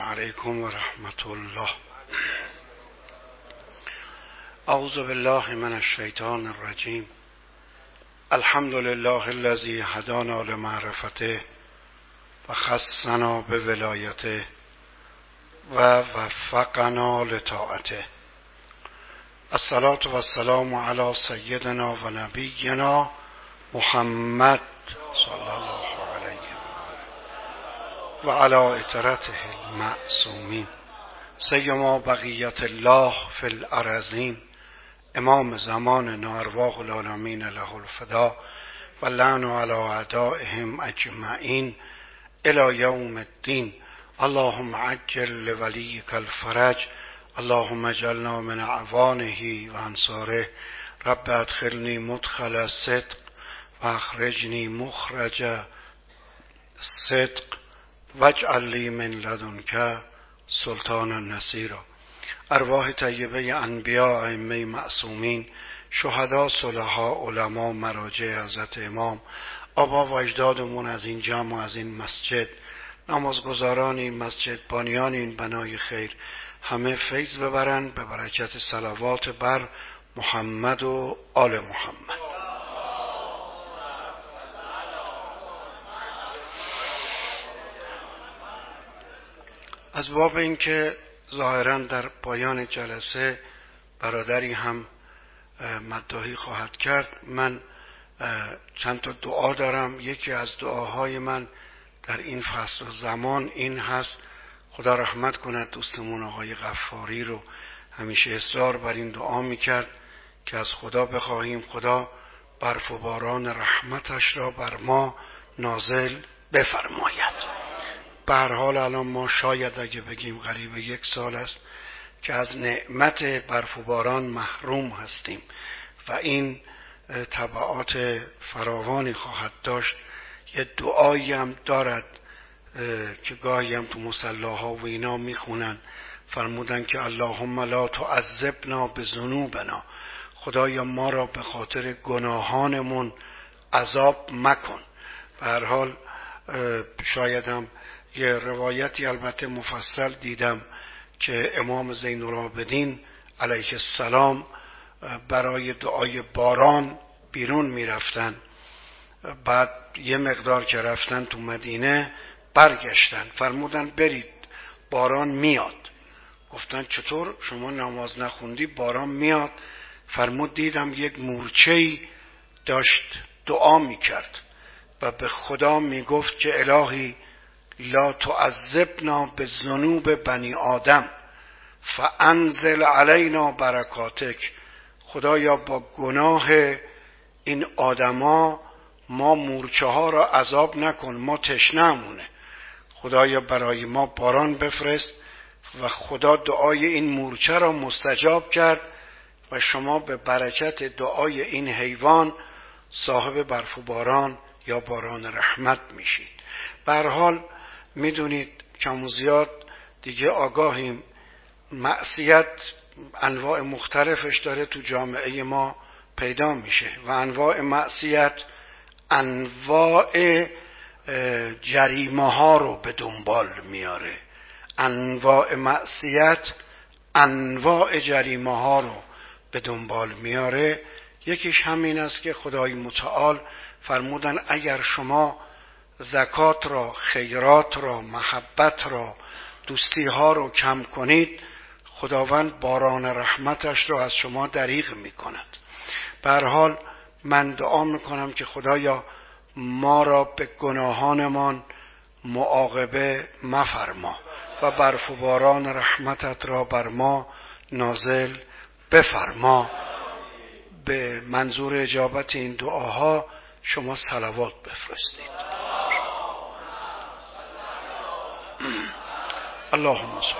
علیکم و رحمت الله. اعوذ بالله من الشیطان الرجیم. الحمد لله الذی هدانا لمعرفته و خصنا بولایته و وفقنا لطاعته. الصلاة و السلام علی سیدنا و نبینا محمد صلی الله علیه و علی اطرته المعصومین سیما بقیت الله فی الارضین امام زمان ارواح العالمین له الفدا و لعن علی اعدائهم اجمعین الی یوم الدین. اللهم عجل لولیک الفرج، اللهم اجعلنا من اعوانه و انصاره. رب ادخلنی مدخل صدق و اخرجنی مخرج صدق واجعل لی من لدنک سلطانا نصیرا. ارواح طیبه انبیاء ائمه معصومین، شهدا، صلحا، علما، مراجع حضرت امام، آبا و اجدادمون از این جمع و از این مسجد، نمازگزاران این مسجد، بانیان این بنای خیر، همه فیض ببرند به برکت صلوات بر محمد و آل محمد. از باب این که ظاهراً در پایان جلسه برادری هم مداحی خواهد کرد، من چند تا دعا دارم. یکی از دعاهای من در این فصل و زمان این هست: خدا رحمت کند دوستمون آقای غفاری رو، همیشه اصرار بر این دعا میکرد که از خدا بخواهیم خدا برف و باران رحمتش را بر ما نازل بفرماید. به هر حال الان ما شاید اگه بگیم قریب 1 سال است که از نعمت برف و باران محروم هستیم و این تبعات فراوانی خواهد داشت. یه دعایی هم دارد که گاهی هم تو مصلاها و اینا میخونن، فرمودن که اللهم لا تعذبنا بذنوبنا، خدایا ما را به خاطر گناهانمون عذاب مکن. به هر حال شاید هم یه روایتی البته مفصل دیدم که امام زین العابدین علیه السلام برای دعای باران بیرون میرفتن، بعد یه مقدار که رفتن تو مدینه برگشتن، فرمودن برید باران میاد. گفتن چطور شما نماز نخوندی باران میاد؟ فرمود دیدم یک مورچه‌ای داشت دعا میکرد و به خدا میگفت که الهی لا تعذبنا بذنوب بنی آدم فانزل علینا برکاتک، خدایا با گناه این آدما ما مورچه ها را عذاب نکن، ما تشنه‌مونه، خدایا برای ما باران بفرست. و خدا دعای این مورچه را مستجاب کرد و شما به برکت دعای این حیوان صاحب برف و باران یا باران رحمت میشید. به هر حال میدونید کم و زیاد دیگه آگاهیم، معصیت انواع مختلفش داره تو جامعه ما پیدا میشه و انواع معصیت انواع جریمه ها رو به دنبال میاره. انواع معصیت انواع جریمه ها رو به دنبال میاره. یکیش همین است که خدای متعال فرمودن اگر شما زکات را، خیرات را، محبت را، دوستی ها رو کم کنید، خداوند باران رحمتش را از شما دریغ می کند. به هر حال من دعا میکنم که خدایا ما را به گناهانمان معاقبه مفرما و برف و باران رحمتت را بر ما نازل بفرما. به منظور اجابت این دعاها شما صلوات بفرستید. اللهم صل.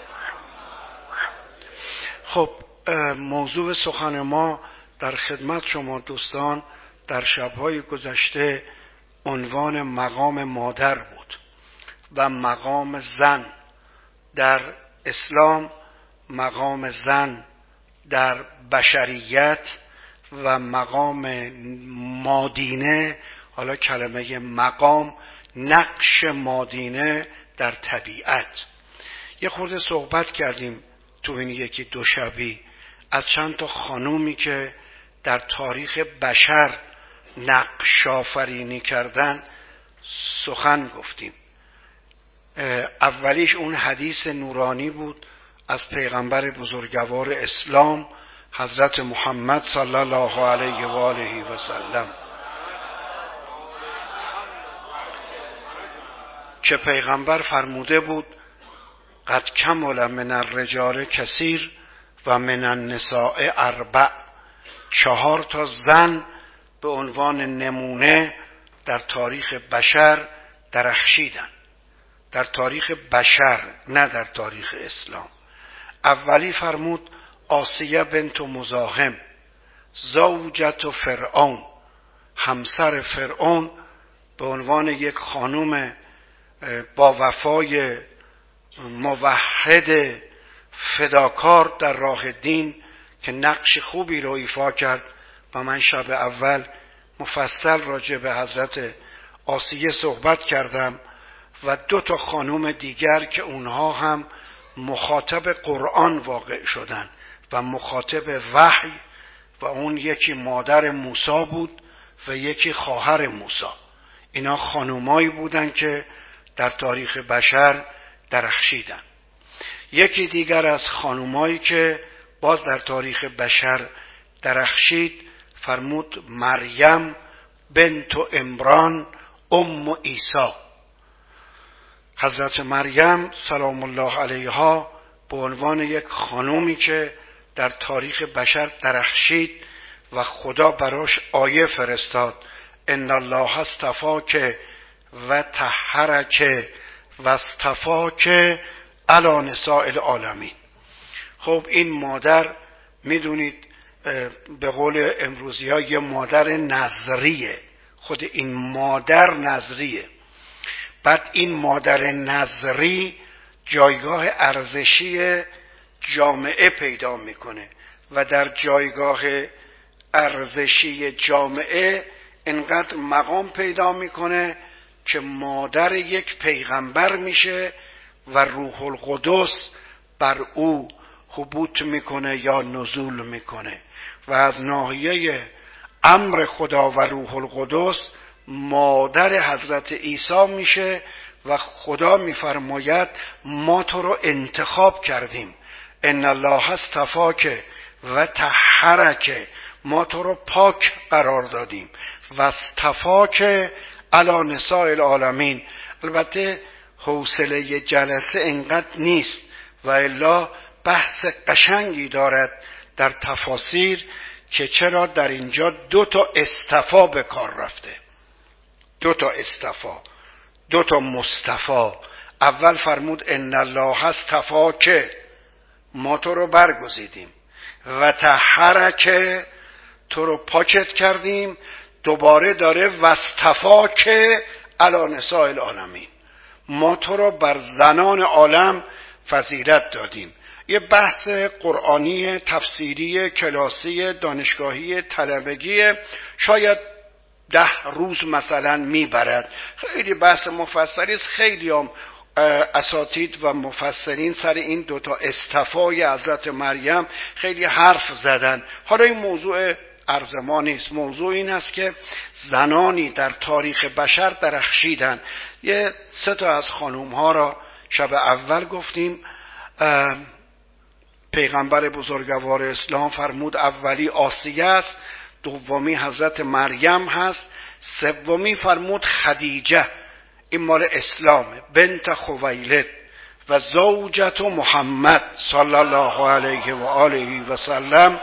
خب موضوع سخن ما در خدمت شما دوستان در شب‌های گذشته عنوان مقام مادر بود و مقام زن در اسلام، مقام زن در بشریت و مقام مادینه، حالا کلمه مقام، نقش مادینه در طبیعت. یه خورده صحبت کردیم تو این یکی دو شبی از چند تا خانومی که در تاریخ بشر نقش آفرینی کردن سخن گفتیم. اولیش اون حدیث نورانی بود از پیغمبر بزرگوار اسلام حضرت محمد صلی الله علیه و آله و سلم که پیغمبر فرموده بود قد کمل من الرجال کثیر و من النساء اربع. 4 تا زن به عنوان نمونه در تاریخ بشر درخشیدن، در تاریخ بشر نه در تاریخ اسلام. اولی فرمود آسیه بنت مزاحم زوجت فرعون، همسر فرعون، به عنوان یک خانم با وفای موحد فداکار در راه دین که نقش خوبی رو ایفا کرد. و من شب اول مفصل راجع به حضرت آسیه صحبت کردم و 2 تا خانم دیگر که اونها هم مخاطب قرآن واقع شدن و مخاطب وحی، و اون یکی مادر موسی بود و یکی خواهر موسی. اینا خانومایی بودن که در تاریخ بشر درخشیدن. یکی دیگر از خانومایی که باز در تاریخ بشر درخشید فرمود مریم بنت عمران ام عیسی. حضرت مریم سلام الله علیها به عنوان یک خانومی که در تاریخ بشر درخشید و خدا براش آیه فرستاد ان الله اصطفاک و طهرک و اصطفاک علی نساء العالمین. خب این مادر میدونید به قول امروزی ها یه مادر نظریه، خود این مادر نظریه. بعد این مادر نظری جایگاه ارزشی جامعه پیدا میکنه و در جایگاه ارزشی جامعه انقدر مقام پیدا میکنه که مادر یک پیغمبر میشه و روح القدس بر او هبوط میکنه یا نزول میکنه و از ناحیه امر خدا و روح القدس مادر حضرت عیسی میشه و خدا میفرماید ما تو رو انتخاب کردیم ان الله اصطفاک و طهرک، ما تو رو پاک قرار دادیم و اصطفاک علی نساء العالمین. البته حوصله جلسه انقدر نیست و الا بحث قشنگی دارد در تفاسیر که چرا در اینجا 2 تا اصطفا به کار رفته، 2 تا اصطفا، 2 تا مصطفی. اول فرمود ان الله اصطفاک، ما تو رو برگزیدیم، و طهرک، تو رو پاکت کردیم. دوباره داره واصطفاک علی نساء العالمین، ما تو رو بر زنان عالم فضیلت دادیم. یه بحث قرآنی تفسیری کلاسی دانشگاهی طلبگی شاید 10 روز مثلا میبرد. خیلی بحث مفصلی است. خیلی هم اساتید و مفسرین سر این 2 تا اصطفای حضرت مریم خیلی حرف زدن. حالا این موضوع عرض ما نیست. موضوع این است که زنانی در تاریخ بشر درخشیدن. یه 3 تا از خانوم ها را شب اول گفتیم. پیغمبر بزرگوار اسلام فرمود اولی آسیه است، دومی حضرت مریم هست، سومی فرمود خدیجه، این مال اسلامه، بنت خویلد و زوجت محمد صلی الله علیه و آله و سلم.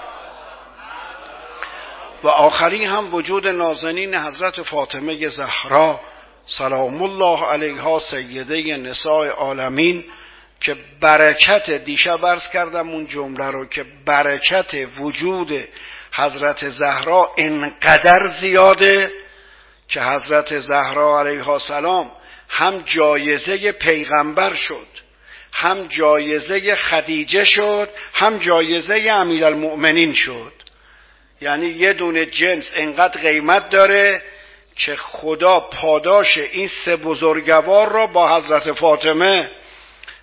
و آخری هم وجود نازنین حضرت فاطمه زهرا سلام الله علیها سیده نساء عالمین که برکت، دیشب عرض کردم اون جمله رو که برکت وجود حضرت زهرا انقدر زیاده که حضرت زهرا علیها السلام هم جایزه پیغمبر شد، هم جایزه خدیجه شد، هم جایزه امیرالمؤمنین شد. یعنی یه دونه جنس انقدر قیمت داره که خدا پاداش این 3 بزرگوار را با حضرت فاطمه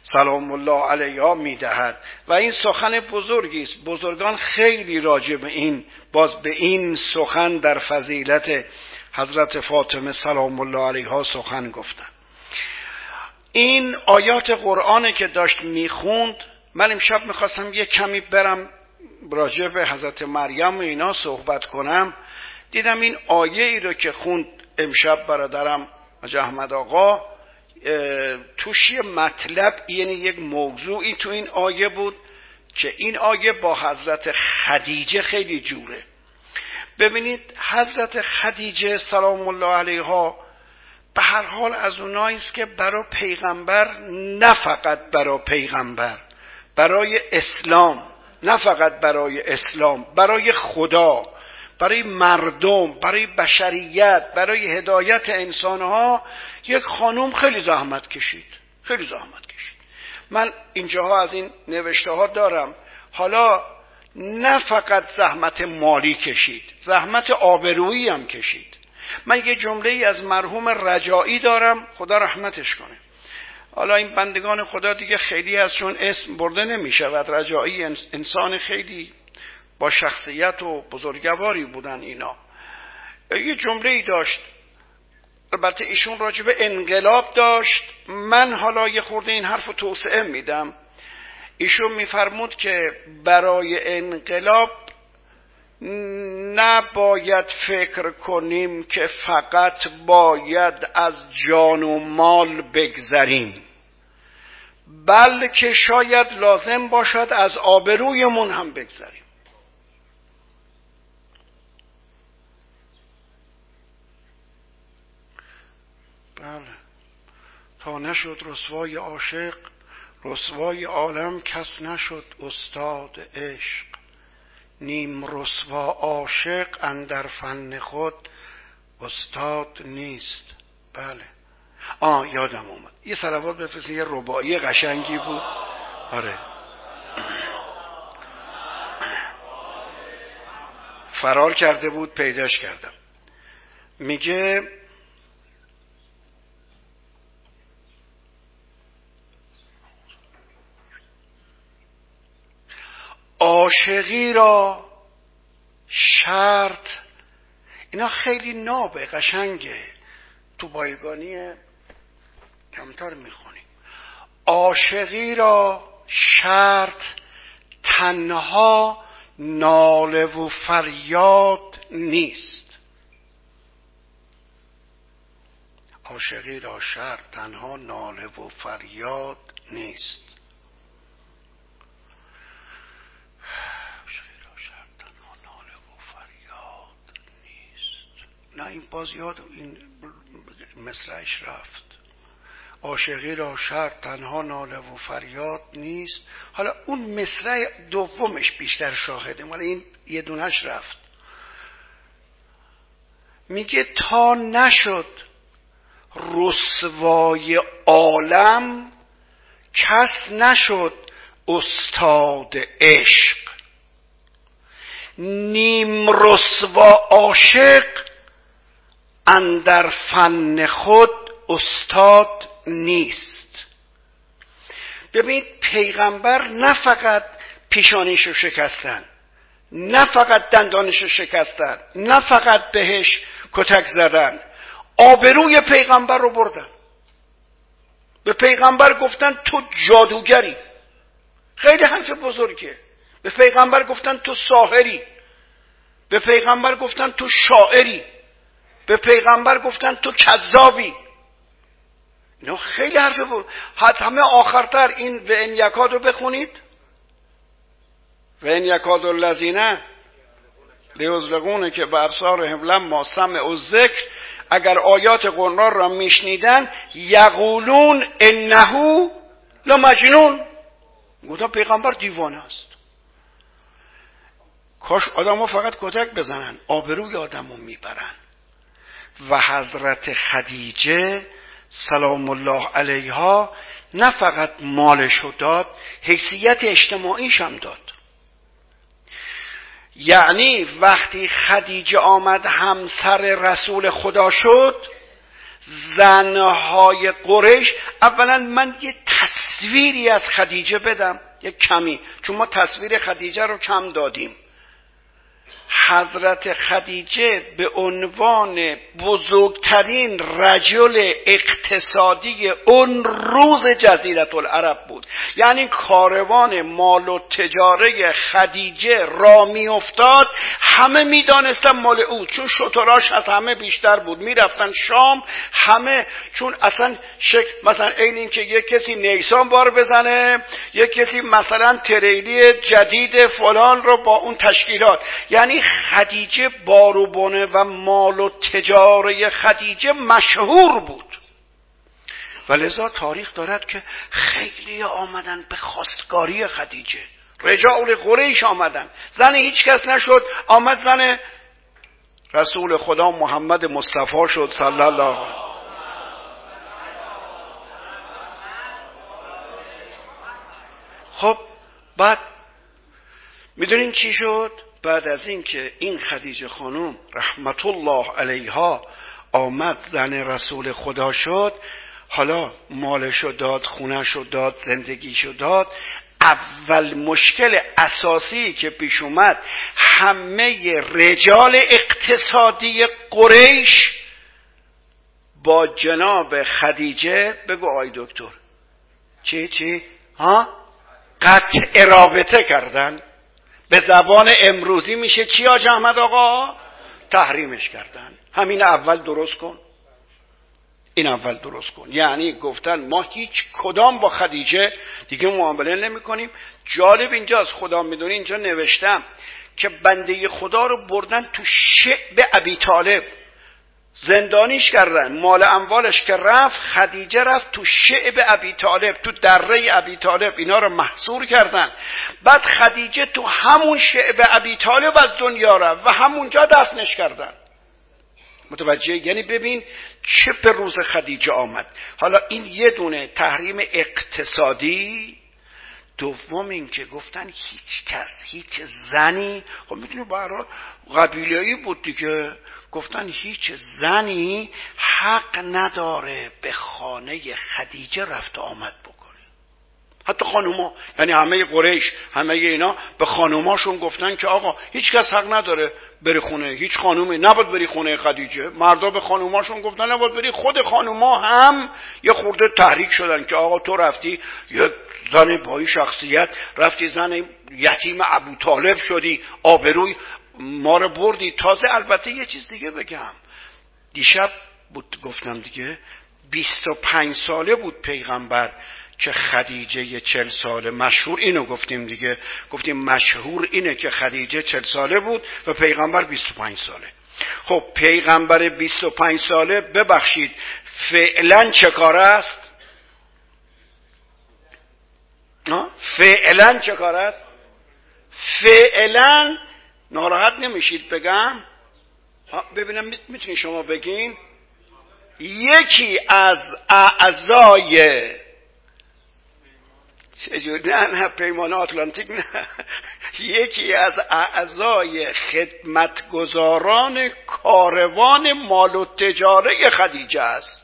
سلام الله علیها میدهد و این سخن بزرگی است. بزرگان خیلی راجع به این سخن در فضیلت حضرت فاطمه سلام الله علیها سخن گفتن. این آیات قرآن که داشت میخوند، من امشب میخواستم یه کمی برم راجع به حضرت مریم و اینا صحبت کنم. دیدم این آیه ای رو که خوند امشب برادرم حاج احمد آقا، توش یه مطلب، یعنی یک موضوعی تو این آیه بود که این آیه با حضرت خدیجه خیلی جوره. ببینید حضرت خدیجه سلام الله علیها به هر حال از اونایی است که برای پیغمبر، نه فقط برای پیغمبر، برای اسلام، نه فقط برای اسلام، برای خدا، برای مردم، برای بشریت، برای هدایت انسانها یک خانوم خیلی زحمت کشید. خیلی زحمت کشید. من اینجاها از این نوشته ها دارم. حالا نه فقط زحمت مالی کشید، زحمت آبرویی هم کشید. من یه جمله ای از مرحوم رجایی دارم، خدا رحمتش کنه. حالا این بندگان خدا دیگه خیلی ازشون اسم برده نمیشه. و رجایی انسان خیلی با شخصیت و بزرگواری بودن اینا. یه جمله ای داشت، البته ایشون راجع به انقلاب داشت، من حالا یه خورده این حرف رو توسعه میدم. ایشون میفرمود که برای انقلاب نباید فکر کنیم که فقط باید از جان و مال بگذریم، بلکه شاید لازم باشد از آبرویمون هم بگذریم. بله، تا نشد رسوای عاشق، رسوای عالم کس نشد استاد عشق. نیم رسوا عاشق اندر فن خود استاد نیست. بله، یادم اومد یه صلوات بفرستین، یه رباعی قشنگی بود. آره، فرار کرده بود، پیداش کردم. میگه عاشقی را شرط، اینا خیلی نابه، قشنگه، تو بایگانی کمتر میخونیم. عاشقی را شرط تنها ناله و فریاد نیست. عاشقی را شرط تنها ناله و فریاد نیست. نه این باز یاد این مصرعش رفت. عاشقی را شرط تنها ناله و فریاد نیست. حالا اون مصرع دومش بیشتر شاهده، ولی این یه دونش رفت. میگه تا نشد رسوای عالم کس نشد استاد عشق. نیم رسوا عاشق اندر فن خود استاد نیست. ببینید پیغمبر نه فقط پیشانیشو شکستن، نه فقط دندانشو شکستن، نه فقط بهش کتک زدن، آبروی پیغمبر رو بردن. به پیغمبر گفتن تو جادوگری، خیلی حرف بزرگه. به پیغمبر گفتن تو ساحری، به پیغمبر گفتن تو شاعری، به پیغمبر گفتن تو کذابی. اینا خیلی حرف بود. همه آخرتر این و ان یکاد رو بخونید. و ان یکاد الذین لیزلقون که به ابصارهم لما سمعوا الذکر، اگر آیات قرآن را میشنیدن یقولون انه لمجنون، گفتن پیغمبر دیوانه است. کاش آدمو فقط کتک بزنن، آبروی آدمو میبرن. و حضرت خدیجه سلام الله علیها نه فقط مالشو داد، حیثیت اجتماعیش هم داد. یعنی وقتی خدیجه آمد همسر رسول خدا شد، زنهای قریش، اولا من یه تصویری از خدیجه بدم، یه کمی، چون ما تصویر خدیجه رو کم دادیم. حضرت خدیجه به عنوان بزرگترین رجل اقتصادی اون روز جزیره العرب بود. یعنی کاروان مال و تجاره خدیجه را می افتاد، همه می دانستن مال او، چون شتراش از همه بیشتر بود. می رفتن شام همه، چون اصلا مثلا این که یک کسی نیسان بار بزنه، یک کسی مثلا تریلی جدید فلان رو با اون تشکیلات. یعنی خدیجه باروبونه و مال و تجاره خدیجه مشهور بود. و لذا تاریخ دارد که خیلی آمدن به خواستگاری خدیجه، رجال قریش آمدن، زن هیچ کس نشد، آمد زن رسول خدا محمد مصطفی شد صلی الله علیه. خب بعد میدونین چی شد؟ بعد از این که این خدیجه خانم رحمت الله علیها آمد زن رسول خدا شد، حالا مالشو داد، خونهشو داد، زندگیشو داد. اول مشکل اساسی که پیش اومد، همه رجال اقتصادی قریش با جناب خدیجه، بگو آی دکتر، چی؟ قطع رابطه کردن. به زبان امروزی میشه چی حاج احمد آقا؟ تحریمش کردن. همین اول درست کن، این اول درست کن. یعنی گفتن ما هیچ کدام با خدیجه دیگه معامله نمی کنیم. جالب اینجاست، خدا میدونه اینجا نوشتم که بنده خدا رو بردن تو شعب ابی طالب، زندانیش کردن، مال اموالش که رفت، خدیجه رفت تو شعب ابی طالب، تو دره ابی طالب، اینا رو محصور کردن. بعد خدیجه تو همون شعب ابی طالب از دنیا رفت و همونجا دفنش کردن. متوجه؟ یعنی ببین چه به روز خدیجه آمد. حالا این یه دونه تحریم اقتصادی. دوم این که گفتن هیچ کس، هیچ زنی، خب میدونی به هر حال قبیله‌ای بود دیگه، گفتن هیچ زنی حق نداره به خانه خدیجه رفت و آمد بکنه. حتی خانوما، یعنی همه قریش، همه اینا به خانوماشون گفتن که آقا هیچ کس حق نداره بری خونه، هیچ خانومی نباید بری خونه خدیجه. مردا به خانوماشون گفتن نباید بری. خود خانوما هم یه خورده تحریک شدن که آقا تو رفتی یه زن بایی شخصیت، رفتی زن یتیم ابو طالب شدی، آبروی ما رو بردی. تازه البته یه چیز دیگه بگم، دیشب بود گفتم دیگه، 25 ساله بود پیغمبر که خدیجه 40 ساله، مشهور اینو گفتیم دیگه، گفتیم مشهور اینه که خدیجه 40 ساله بود و پیغمبر 25 ساله. خب پیغمبر 25 ساله ببخشید فعلا چه کار است؟ فعلا چه کار است؟ فعلا ناراحت نمیشید بگم؟ ببینم میتونی شما بگین. یکی از اعضای نه پیمان آتلانتیک نه، یکی از اعضای خدمتگزاران کاروان مال و تجاره خدیجه است.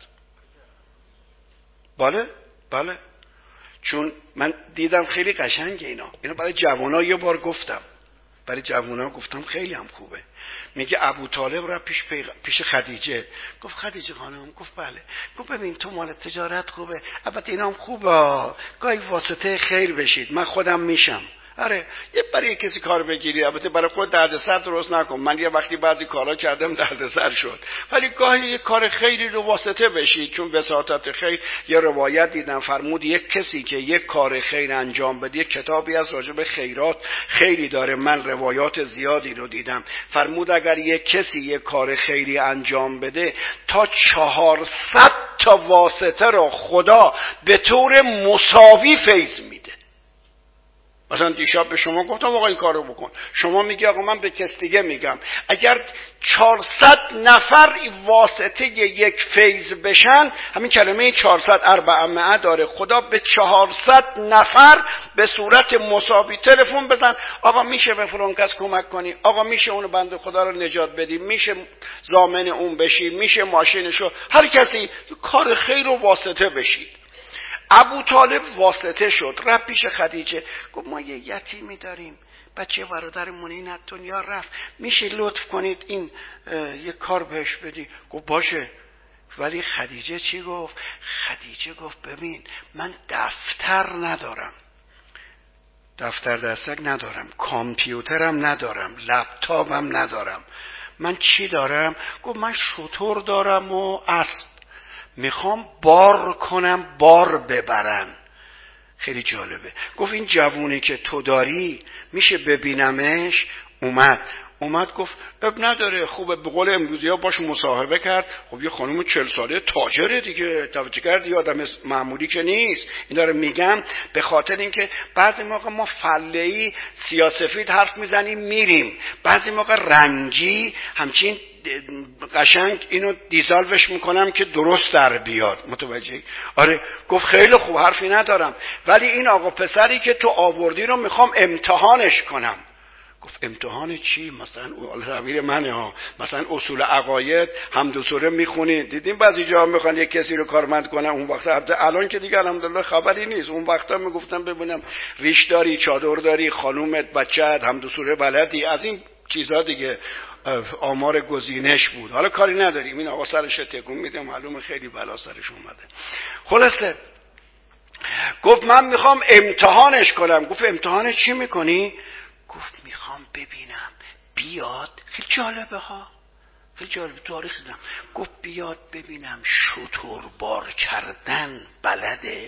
بله چون من دیدم خیلی قشنگه اینو برای جوانا یه بار گفتم، برای جوانا گفتم خیلی هم خوبه. میگه ابو طالب رفت پیش خدیجه، گفت خدیجه خانم، گفت بله، گفت ببین تو مال تجارت خوبه، البته اینا هم خوبه، گاهی واسطه خیر بشید، من خودم میشم. آره یه برای کسی کار بگیری، البته برای خود دردسر درست نکن. من یه وقتی بعضی کارا کردم دردسر شد، ولی گاهی یه کار خیری رو واسطه بشید، چون وساطت خیر. یه روایت دیدم فرمود یک کسی که یک کار خیر انجام بده، یک کتابی از راجع به خیرات خیلی داره، من روایات زیادی رو دیدم، فرمود اگر یک کسی یک کار خیری انجام بده تا 400 تا واسطه رو خدا به طور مساوی فیض میده. مثلا دیشب به شما گفتم آقا این کارو بکن، شما میگی آقا من به کس دیگه میگم. اگر 400 نفر واسطه یک فیض بشن، همین کلمه 400 400 داره، خدا به 400 نفر به صورت مساوی تلفن بزن آقا میشه به فلان کس کمک کنی، آقا میشه اونو بنده خدا رو نجات بدی، میشه ضامن اون بشی، میشه ماشینشو، هر کسی کار خیر و واسطه بشید. ابو طالب واسطه شد، رفت پیش خدیجه، گفت ما یه یتیمی داریم، بچه برادرمون این از دنیا رفت، میشه لطف کنید این یه کار بهش بدی؟ گفت باشه. ولی خدیجه چی گفت؟ خدیجه گفت ببین من دفتر ندارم، دفتر دستک ندارم، کامپیوترم ندارم، لپتاپم ندارم، من چی دارم؟ گفت من شتر دارم و اسب، میخوام بار کنم بار ببرن. خیلی جالبه. گفت این جوونی که تو داری میشه ببینمش؟ اومد گفت اب نداره، خوبه، به قول امروزی ها باش مصاحبه کرد. خب یه خانم 40 ساله تاجره دیگه، توجه کردی، آدم معمولی که نیست. این داره میگم به خاطر اینکه بعضی موقع ما فله‌ای سیاه‌سفید حرف میزنیم میریم، بعضی موقع رنجی همچین قشنگ اینو دیزالوش میکنم که درست در بیاد. متوجه؟ آره. گفت خیلی خوب، حرفی ندارم، ولی این آقا پسری که تو آوردی رو میخوام امتحانش کنم. گفت امتحان چی؟ مثلا تعبیر منه ها، مثلا اصول عقاید حمد و سوره میخونی، دیدیم بعضی جاها میخوان یک کسی رو کارمند کنن، اون وقت الان که دیگه الحمدلله خبری نیست، اون وقتا میگفتن ببینم ریش داری، چادر داری، خانومت، بچه‌ت حمد و سوره بلدی، از این چیزا دیگه آمار گزینش بود. حالا کاری نداریم، این آقا سرش تکون میده، معلومه خیلی بلا سرش اومده. خلاصه گفت من میخوام امتحانش کنم. گفت امتحان چی میکنی؟ گفت میخوام ببینم بیاد، خیلی جالبه ها، خیلی جالبه، تاریخ دیدم. گفت بیاد ببینم شتر بار کردن بلده.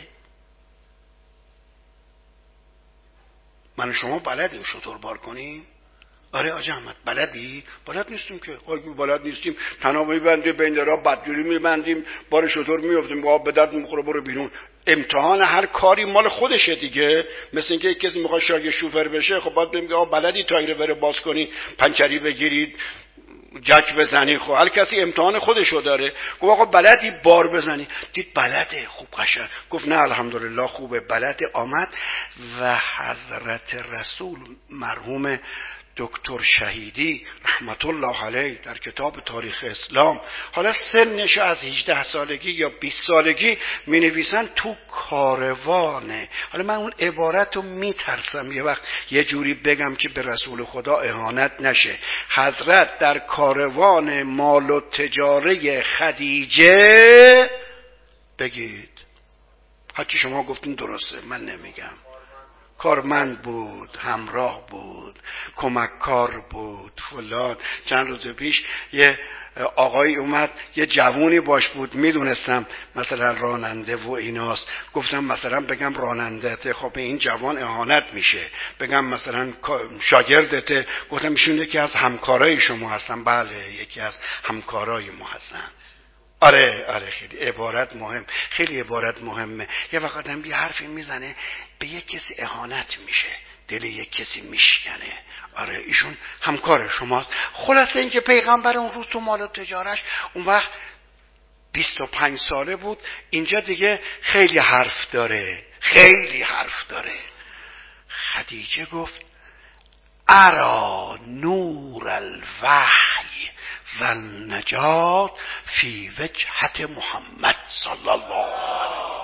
من و شما بلدیم شتر بار کنیم؟ آره آجا احمد بلدی؟ بلد نیستیم که. بلد نیستیم، تناب میبندیم بین را، بدجوری میبندیم، بار شتر میافتیم، آب به درد میخوره، برو بیرون. امتحان هر کاری مال خودشه دیگه. مثل اینکه یک کسی میخواد شاگرد شوفر بشه، خب باید بگیم آقا بلدی تایر بره باز کنی، پنچری بگیرید، جک بزنی؟ خب هر کسی امتحان خودشو داره. گفت آقا بلدی بار بزنی؟ دید بلده، خوب قشنگ. گفت نه الحمدلله خوبه، بلده. آمد و حضرت رسول مرحوم دکتر شهیدی رحمت الله علیه در کتاب تاریخ اسلام، حالا سنش از 18 سالگی یا 20 سالگی می نویسن تو کاروانه. حالا من اون عبارت رو می ترسم یه وقت یه جوری بگم که به رسول خدا اهانت نشه. حضرت در کاروان مال و تجاره خدیجه، بگید هرچی شما گفتین درسته، من نمیگم، کارمند بود، همراه بود، کمککار بود فلان. چند روز پیش یه آقایی اومد، یه جوونی باش بود، میدونستم مثلا راننده و ایناست، گفتم مثلا بگم رانندته، خب به این جوان اهانت میشه، بگم مثلا شاگردته، گفتم ایشون یکی از همکارای شما هستن. بله یکی از همکارای ما هستن. آره خیلی عبارت مهم، خیلی عبارت مهمه. یه وقت آدم یه حرفی میزنه به یک کسی اهانت میشه، دل یک کسی میشکنه. آره ایشون همکار شماست. خلاصه این که پیغمبر اون روز تو مال و تجارش اون وقت 25 ساله بود، اینجا دیگه خیلی حرف داره، خیلی حرف داره. خدیجه گفت ارا نور الوحی و النجات فی وجهت محمد صلی الله علیه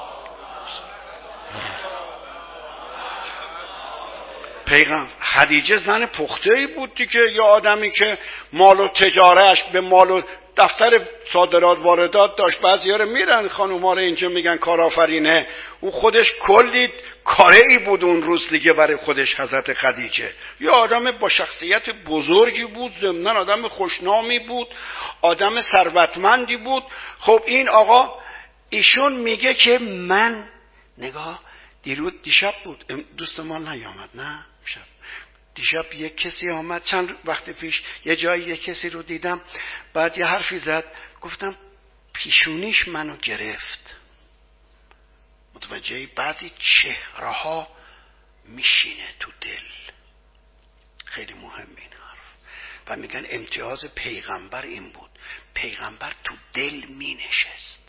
پیغمبر. خدیجه زن پخته‌ای بود دیگه، یا آدمی که مال و تجارش به مال و دفتر صادرات واردات داشت. بعضی‌ها رو میرن خانوما رو اینجا میگن کارآفرینه، او خودش کلی کاری بود اون روز دیگه برای خودش. حضرت خدیجه یه آدم با شخصیت بزرگی بود، ضمناً آدم خوشنامی بود، آدم ثروتمندی بود. خب این آقا ایشون میگه که من نگاه دیشب بود، دوست ما نیامد، نه دیشب یک کسی آمد، چند وقت پیش یه جایی یک کسی رو دیدم، بعد یه حرفی زد، گفتم پیشونیش منو گرفت. متوجهی؟ بعضی چهره ها میشینه تو دل. خیلی مهم این حرف. و میگن امتیاز پیغمبر این بود، پیغمبر تو دل مینشست.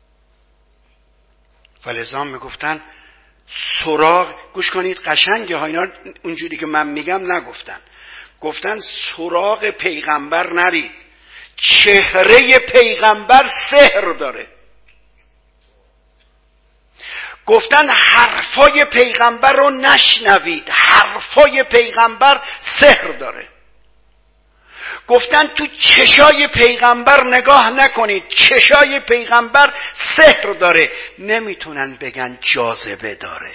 و لذا میگفتن سراغ، گوش کنید قشنگه ها، اینا اونجوری که من میگم نگفتن، گفتن سراغ پیغمبر نرید، چهره پیغمبر سحر داره. گفتن حرفای پیغمبر رو نشنوید، حرفای پیغمبر سحر داره. گفتن تو چشای پیغمبر نگاه نکنید، چشای پیغمبر سحر داره. نمیتونن بگن جاذبه داره.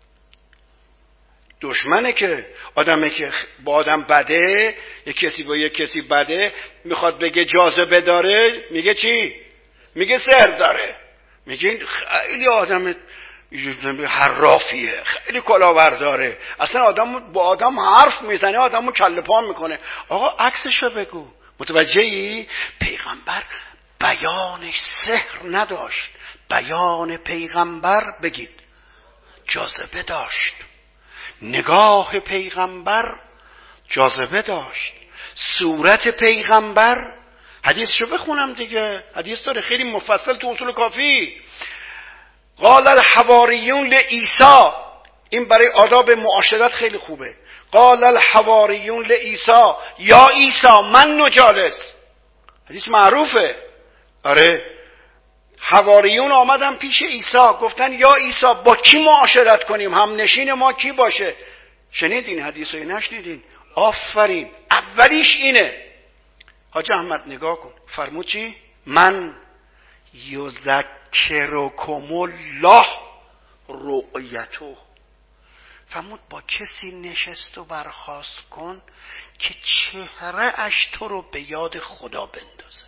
دشمنه که آدمه که با آدم بده، یک کسی با یک کسی بده، میخواد بگه جاذبه داره، میگه چی؟ میگه سحر داره. میگه خیلی آدم حرافیه، خیلی کلاهبرداره، اصلا آدم با آدم حرف میزنه، آدمو کله پا میکنه. آقا عکسشو بگو. متوجهی؟ پیغمبر بیانش سحر نداشت. بیان پیغمبر بگید جاذبه داشت. نگاه پیغمبر جاذبه داشت. صورت پیغمبر، حدیثشو بخونم دیگه، حدیث داره خیلی مفصل تو اصول کافی. قال الحواریون لعیسی، این برای آداب معاشرت خیلی خوبه. قال الحواریون لعیسی یا عیسی من نجالس، حدیث معروفه. آره، حواریون آمدن پیش عیسی، گفتن یا عیسی با کی معاشرت کنیم، هم نشین ما کی باشه؟ شنیدین حدیثو یا نشنیدین؟ آفرین، اولیش اینه. حاج احمد نگاه کن، فرمود چی؟ من یذکرکم الله رؤیته. فرمود با کسی نشست و برخاست کن که چهره اش تو رو به یاد خدا بندازه.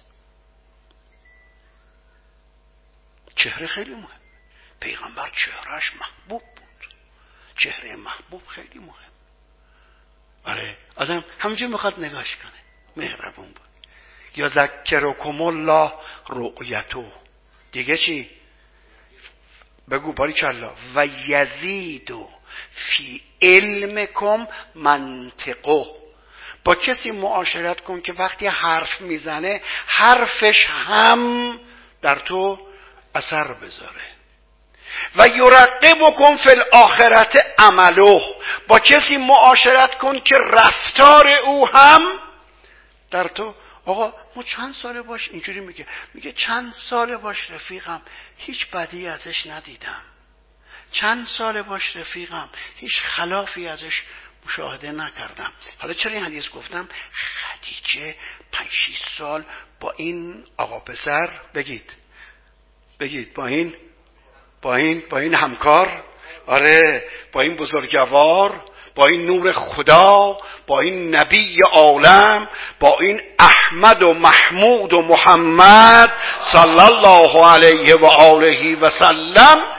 چهره خیلی مهم. پیغمبر چهرهش محبوب بود. چهره محبوب خیلی مهم. آره، آدم همینجور میخواد نگاش کنه، مهربون بود. یذکرکم الله رؤیته. دیگه چی؟ بگو باریکالله. و یزید فی علمکم منطقه. با کسی معاشرت کن که وقتی حرف میزنه حرفش هم در تو اثر بذاره. و یرقبکم فی الاخرة عمله. با کسی معاشرت کن که رفتار او هم در تو. آقا ما چند ساله باش، اینجوری میگه چند ساله باش رفیقم، هیچ بدی ازش ندیدم. چند ساله باش رفیقم، هیچ خلافی ازش مشاهده نکردم. حالا چرا این حدیث گفتم؟ خدیجه 5-6 سال با این آقا پسر، بگید با این همکار، آره، با این بزرگوار، با این نور خدا، با این نبی عالم، با این احمد و محمود و محمد صلی الله علیه و آله و سلم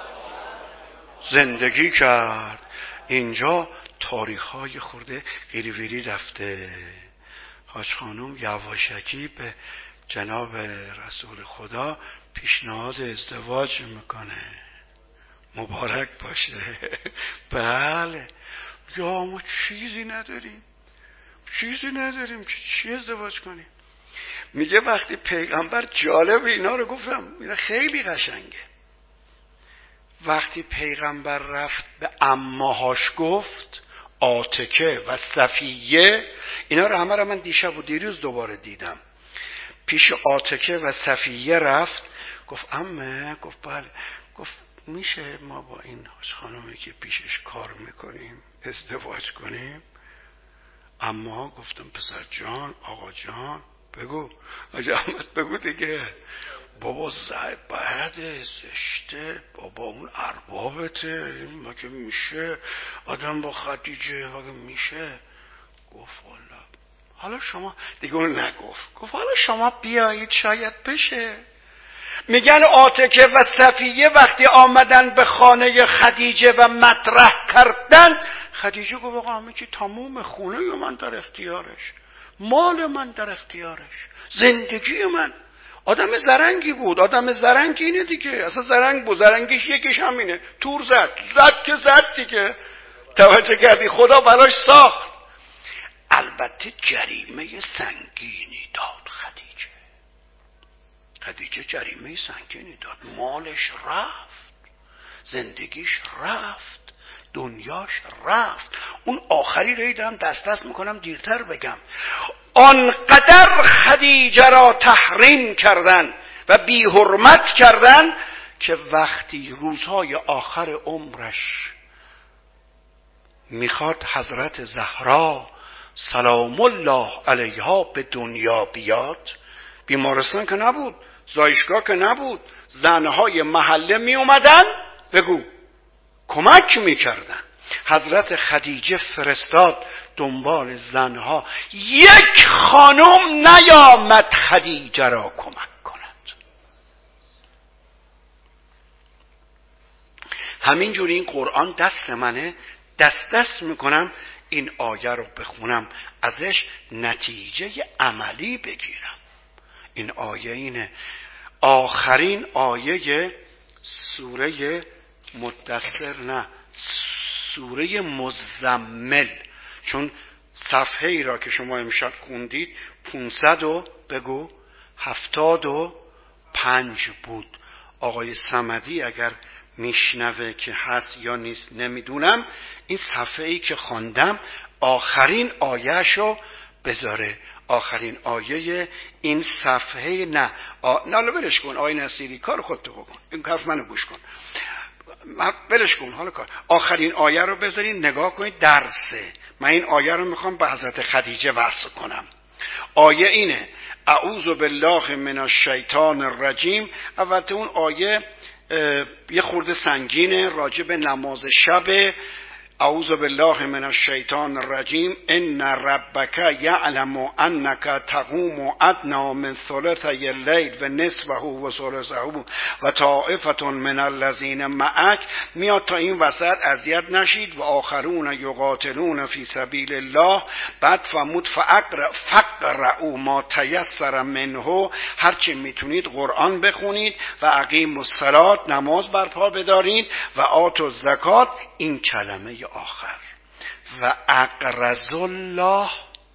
زندگی کرد. اینجا تاریخ‌های خورده غیری ویری رفته. حاج خانم یواشکی به جناب رسول خدا پیشنهاد ازدواج میکنه. مبارک باشه. بله، یا ما چیزی نداریم که چی ازدواج کنیم. میگه وقتی پیغمبر، جالب اینا رو گفتم، اینا خیلی قشنگه. وقتی پیغمبر رفت به عمهاش گفت، عاتکه و صفیه، اینا رو همه رو من دیشب و دیروز دوباره دیدم. پیش عاتکه و صفیه رفت، گفت عمه، گفت بله، گفت میشه ما با این حاج خانومی که پیشش کار میکنیم ازدواج کنیم؟ اما گفتم پسر جان، آقا جان، بگو. حاج احمد بگو دیگه. بابا بعد زشته، بابا اون اربابته، این مگه میشه آدم با خدیجه، مگه میشه؟ گفت والا حالا شما دیگه، اون نگفت، گفت حالا شما بیایید شاید بشه. میگن عاتکه و صفیه وقتی آمدن به خانه خدیجه و مطرح کردن، خدیجه گفت آقا همه چی تموم، خونه من در اختیارش، مال من در اختیارش، زندگی من. آدم زرنگی بود. آدم زرنگی اینه دیگه، اصلا زرنگ بود، زرنگیش یکیش همینه، تور زد دیگه، توجه کردی؟ خدا براش ساخت. البته جریمه سنگینی داد خدیجه جریمه سنگینی داد. مالش رفت، زندگیش رفت، دنیاش رفت. اون آخری رو دیدم دست میکنم دیرتر بگم. آنقدر خدیجه را تحریم کردن و بی حرمت کردن که وقتی روزهای آخر عمرش میخواد حضرت زهرا سلام الله علیها به دنیا بیاد، بیمارستان که نبود، زایشگاه که نبود، زنهای محله می اومدن بگو کمک میکردن. حضرت خدیجه فرستاد دنبال زنها، یک خانم نیامد خدیجه را کمک کند. همینجوری این قرآن دست منه، دست میکنم این آیه رو بخونم، ازش نتیجه عملی بگیرم. این آیه اینه، آخرین آیه سوره مدثر، نه سوره مزمل، چون صفحه ای را که شما امشب خوندید 575 بود. آقای صمدی اگر میشنوه که هست یا نیست نمیدونم، این صفحه ای که خواندم آخرین آیه شو بذاره، آخرین آیه این صفحه. نه نه ولش کن آقای نصیری، کار خودتو بکن، این حرف منو گوش کن، ولش کن حالا کار. آخرین آیه رو بذارین نگاه کنید، درسه. من این آیه رو میخوام به حضرت خدیجه وصل کنم. آیه اینه، اعوذ بالله من الشیطان الرجیم. البته اون آیه یه خورده سنگینه، راجع به نماز شب. اعوذ بالله من الشیطان الرجیم، ان ربک یعلم انک تقوم ادنی من ثلثی اللیل و نصفه و ثلثه و طائفة من الذین معک. میاد تا این وسط اذیت نشید و آخرون یقاتلون فی سبیل الله. بعد فرمود فقرؤوا ما تیسر منه، هرچی میتونید قرآن بخونید و اقیموا الصلاة، نماز برپا بدارید و آتوا الزکات. این کلمه آخر و اقرض الله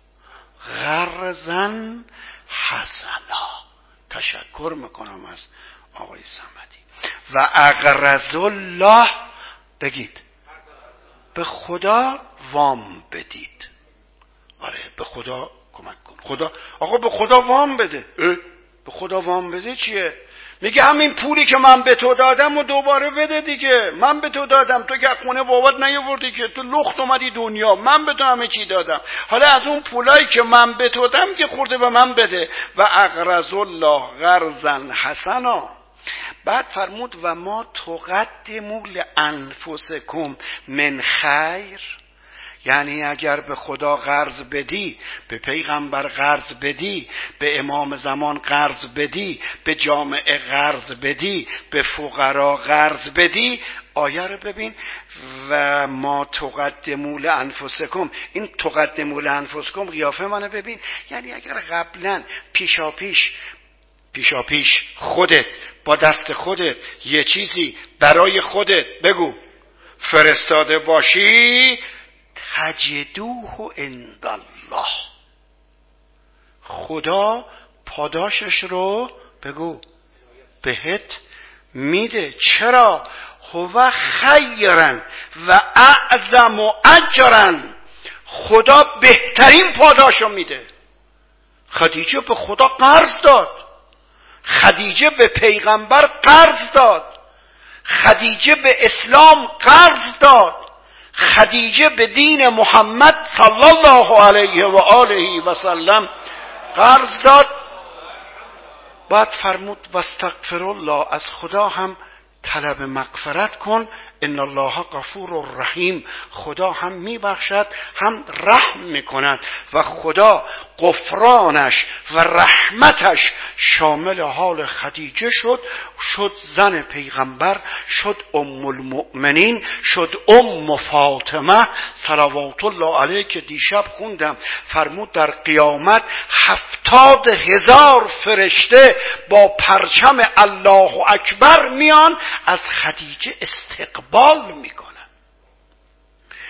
قرضا حسنا. تشکر میکنم از آقای صمدی. و اقرض الله، بگید به خدا وام بدید. آره به خدا کمک کن. خدا آقا به خدا وام بده. به خدا وام بده چیه؟ میگه همین پولی که من به تو دادم و دوباره بده دیگه. من به تو دادم، تو که خونه بابات نیاوردی که، تو لخت اومدی دنیا، من به تو همه چی دادم، حالا از اون پولایی که من به تو دادم که خورده به من بده. و اقرض الله قرضا حسنا. بعد فرمود و ما تقدموا لانفسکم من خیر، یعنی اگر به خدا قرض بدی، به پیغمبر قرض بدی، به امام زمان قرض بدی، به جامعه قرض بدی، به فقرا قرض بدی، آیه رو ببین، و ما تقدموا لانفسکم. این تقدموا لانفسکم قیافه منو ببین، یعنی اگر قبلا پیشا پیش خودت با دست خودت یه چیزی برای خودت بگو فرستاده باشی، تجدوه عند الله، خدا پاداشش رو بگو بهت میده. چرا؟ هو خیرا و اعظم اجرا، خدا بهترین پاداشو میده. خدیجه به خدا قرض داد، خدیجه به پیغمبر قرض داد، خدیجه به اسلام قرض داد، خدیجه به دین محمد صلی الله علیه و آله و سلم قرض داد. بعد فرمود واستغفر الله، از خدا هم طلب مغفرت کن، ان الله غفور رحیم، خدا هم میبخشد هم رحم میکند. و خدا غفرانش و رحمتش شامل حال خدیجه شد زن پیغمبر، شد ام المؤمنین، شد ام فاطمه صلوات الله علیه که دیشب خوندم. فرمود در قیامت 70,000 فرشته با پرچم الله اکبر میان از خدیجه استقبال میکنن.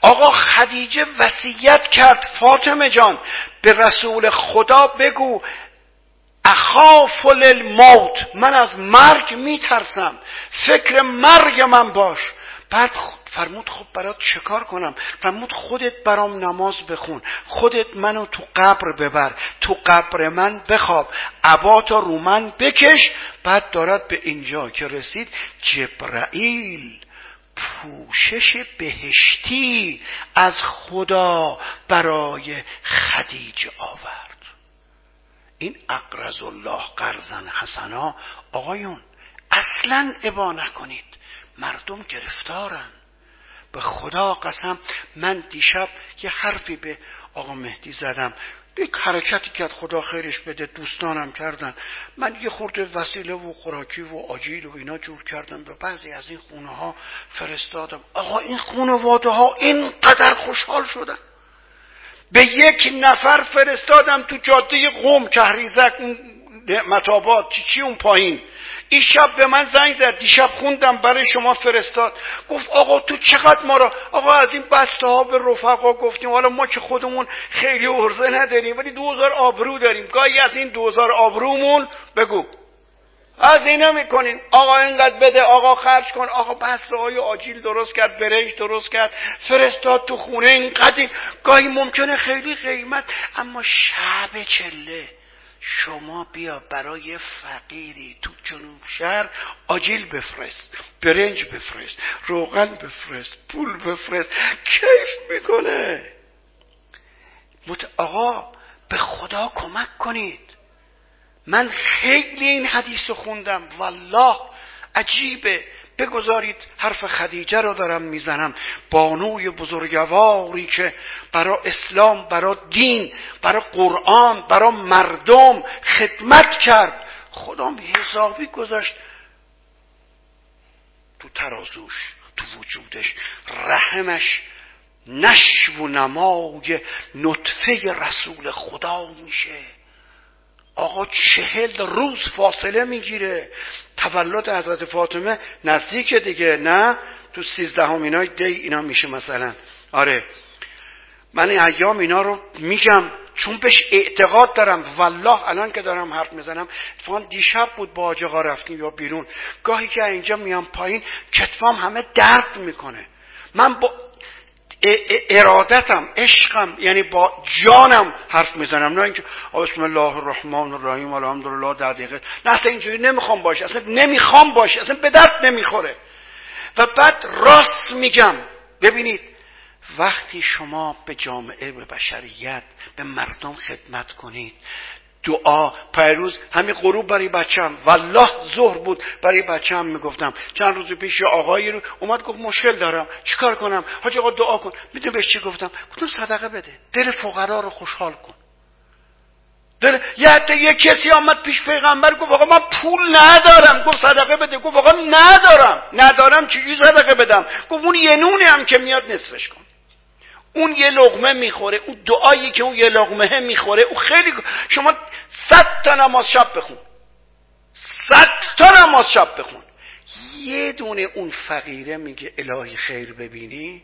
آقا خدیجه وصیت کرد فاطمه جان به رسول خدا بگو اخاف للموت، من از مرگ میترسم، فکر مرگ من باش. بعد فرمود خب برات چه کار کنم؟ فرمود خودت برام نماز بخون، خودت منو تو قبر ببر، تو قبر من بخواب، عباتا رو من بکش. بعد دارد به اینجا که رسید جبرائیل پوشش بهشتی از خدا برای خدیجه آورد. این اقرض الله قرضا حسنا. آقایون اصلا ابا نکنید، مردم گرفتارن. به خدا قسم من دیشب یه حرفی به آقا مهدی زدم، یک حرکتی که خدا خیرش بده دوستانم کردن، من یه خورده وسیله و خوراکی و آجیل و اینا جور کردم به بعضی از این خونه ها فرستادم. آقا این خانواده ها اینقدر خوشحال شدن. به یک نفر فرستادم تو جاده قم کهریزک اون مطابات چی اون پایین، این شب به من زنگ زد، دیشب خوندم برای شما فرستاد، گفت آقا تو چقدر ما را آقا از این بسته ها به رفقا گفتیم، حالا ما که خودمون خیلی عرضه نداریم ولی 2000 آبرو داریم، گاهی از این 2000 آبرومون بگو از اینا میکنین، آقا اینقدر بده، آقا خرج کن، آقا بسته های آجیل درست کرد، برنج درست کرد فرستاد تو خونه، اینقدر گاهی ممکنه خیلی قیمت، اما شب چله شما بیا برای فقیری تو جنوب شهر آجیل بفرست، برنج بفرست، روغن بفرست، پول بفرست، کیف میکنه. آقا به خدا کمک کنید. من خیلی این حدیث رو خوندم، والله عجیبه. بگذارید حرف خدیجه رو دارم میزنم، بانوی بزرگواری که برای اسلام، برای دین، برای قرآن، برای مردم خدمت کرد، خدام حسابی گذاشت تو ترازوش، تو وجودش، رحمش نشو و نمای نطفه رسول خدا میشه. آقا 40 روز فاصله میگیره. تولد حضرت فاطمه نزدیک دیگه، نه تو 13 اینای دی اینا میشه مثلا. آره من این ایام اینا رو میگم چون بهش اعتقاد دارم. والله الان که دارم حرف میزنم، اتفاقا دیشب بود با حاج آقا رفتیم یا بیرون، گاهی که اینجا میام پایین کتفام همه درد میکنه. من با ارادتم، عشقم، یعنی با جانم حرف میزنم، نه اینکه بسم الله الرحمن الرحیم الحمدلله 10 دقیقه، نه اصلا اینجوری نمیخوام باشه، اصلا نمیخوام باشه، اصلا به درد نمیخوره. و بعد راست میگم، ببینید وقتی شما به جامعه، به بشریت، به مردم خدمت کنید، دعا پیروز همین غروب برای بچه‌م، والله ظهر بود برای بچه‌م میگفتم، چند روز پیش آقایی رو اومد گفت مشکل دارم چیکار کنم حاج آقا دعا کن. میدونی بهش چی گفتم؟ گفتم صدقه بده، دل فقرا رو خوشحال کن. یه کسی آمد پیش پیغمبر گفت آقا من پول ندارم، گفت صدقه بده، گفت آقا ندارم چجوری صدقه بدم؟ گفت اون یه نونه هم که میاد نصفش کن. اون یه لقمه میخوره، اون دعایی که اون یه لقمه میخوره، اون خیلی. شما 100 تا نماز شب بخون، 100 تا نماز شب بخون، یه دونه اون فقیره میگه الهی خیر ببینی،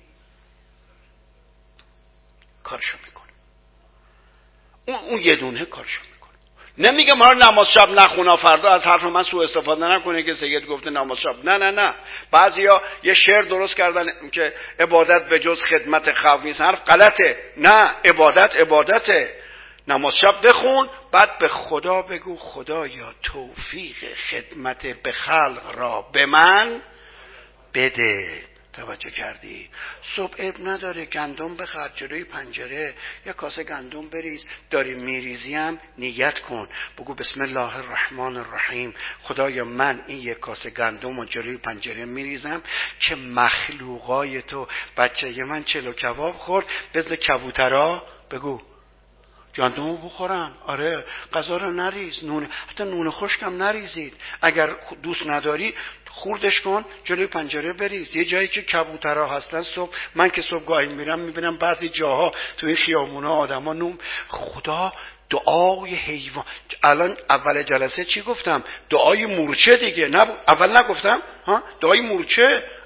کارشو میکنه. اون یه دونه کارشو میکنه. نمیگه ما نماز شب نخونا فردا از حرف من سوء استفاده نکنه که سید گفته نماز شب. نه بعضیا یه شعر درست کردن که عبادت به جز خدمت خلق نیست. حرف غلطه. نه، عبادته. نماز شب بخون، بعد به خدا بگو خدایا توفیق خدمت به خلق را به من بده. توجه کردی؟ صبح اب نداره گندم بخر جلوی پنجره، یا کاسه گندم بریز، داری میریزیم نیت کن، بگو بسم الله الرحمن الرحیم، خدایا من این یک کاسه گندم رو جلوی پنجره میریزم که مخلوقای تو، بچه من چلو کباب خورد، بذار کبوترا بگو گندمو بخورن. آره غذا رو نریز، حتی نون خشکم نریزید، اگر دوست نداری خوردش کن جلوی پنجره بریز. یه جایی که کبوترها هستن صبح، من که صبح گاهی میرم میبینم بعضی جاها تو این خیابونا آدما نون. خدا دعای حیوان. الان اول جلسه چی گفتم؟ دعای مورچه دیگه. نه اول نگفتم ها؟ دعای مورچه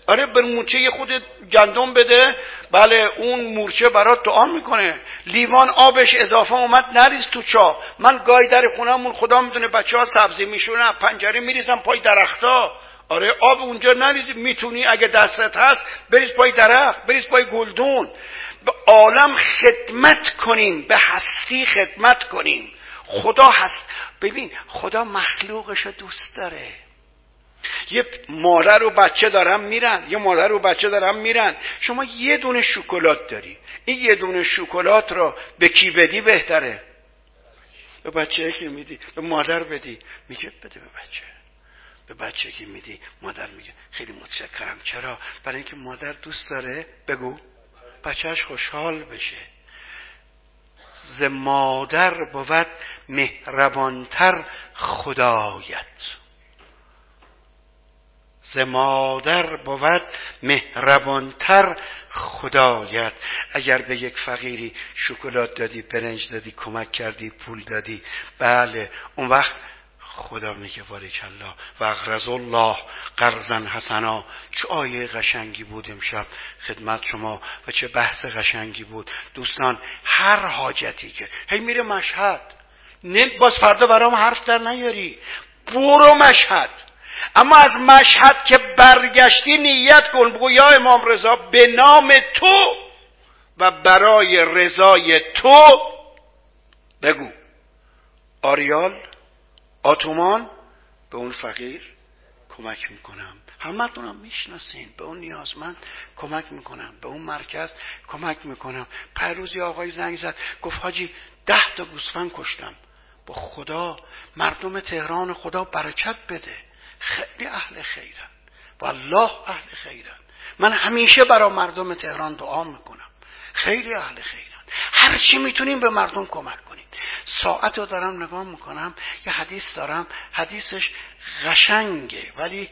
آره به مورچه خود گندم بده، بله اون مورچه برات دعا میکنه. لیوان آبش اضافه اومد نریز تو چاه. من گاهی در خونمون خدا میدونه بچه‌ها سبزی میشونن پنجره میریزن پای درختا. آره آب اونجا نریزی، میتونی اگه دستت هست بریز پای درخت، بریز پای گلدون. به عالم خدمت کنیم، به هستی خدمت کنیم. خدا هست. ببین خدا مخلوقش دوست داره. یه مادر و بچه دارن میرن، شما یه دونه شکلات داری، این یه دونه شکلات را به کی بدی بهتره؟ به بچه که میدی، به مادر بدی، میگه بده به بچه. به بچه که میدی مادر میگه خیلی متشکرم. چرا؟ برای اینکه مادر دوست داره بگو بچهش خوشحال بشه. ز مادر بود مهربانتر خدایت، ز مادر بود مهربانتر خدایت. اگر به یک فقیری شکلات دادی، برنج دادی، کمک کردی، پول دادی، بله اون وقت خدا میگه بارک الله و اقرض الله قرضا حسنا. چه آیه قشنگی بود امشب خدمت شما و چه بحث قشنگی بود. دوستان هر حاجتی که هی میره مشهد، باز فردا برام حرف در نیاری، برو مشهد. اما از مشهد که برگشتی نیت کن، بگو یا امام رضا به نام تو و برای رضای تو، بگو آریال آتومان به اون فقیر کمک میکنم. همتونم میشناسین، به اون نیازمند کمک میکنم، به اون مرکز کمک میکنم. پیروز یه آقای زنگ زد گفت حاجی 10 تا گوسفند کشتم. با خدا مردم تهران خدا برکت بده، خیلی اهل خیرن، والله اهل خیرن. من همیشه برای مردم تهران دعا میکنم، خیلی اهل خیرن. هر چی میتونیم به مردم کمک کنیم. ساعت رو دارم نگاه میکنم، یه حدیث دارم، حدیثش قشنگه ولی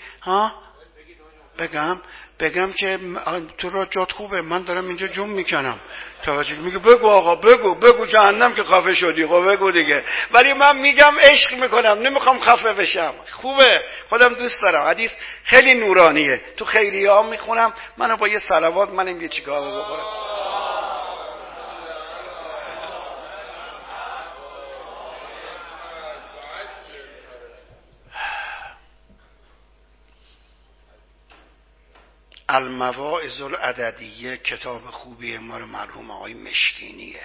بگم که تو را جات خوبه، من دارم اینجا جون میکنم. توجه میگه بگو آقا بگو جهنم که خفه شدی، خب بگو دیگه. ولی من میگم عشق میکنم، نمیخوام خفه بشم. خوبه، خودم دوست دارم. حدیث خیلی نورانیه، تو خیریه ها میخونم. منو با یه صلوات منم یه چیکار بخورم. المواعظ العددیه کتاب خوبی ما رو مرحوم آقای مشکینیه،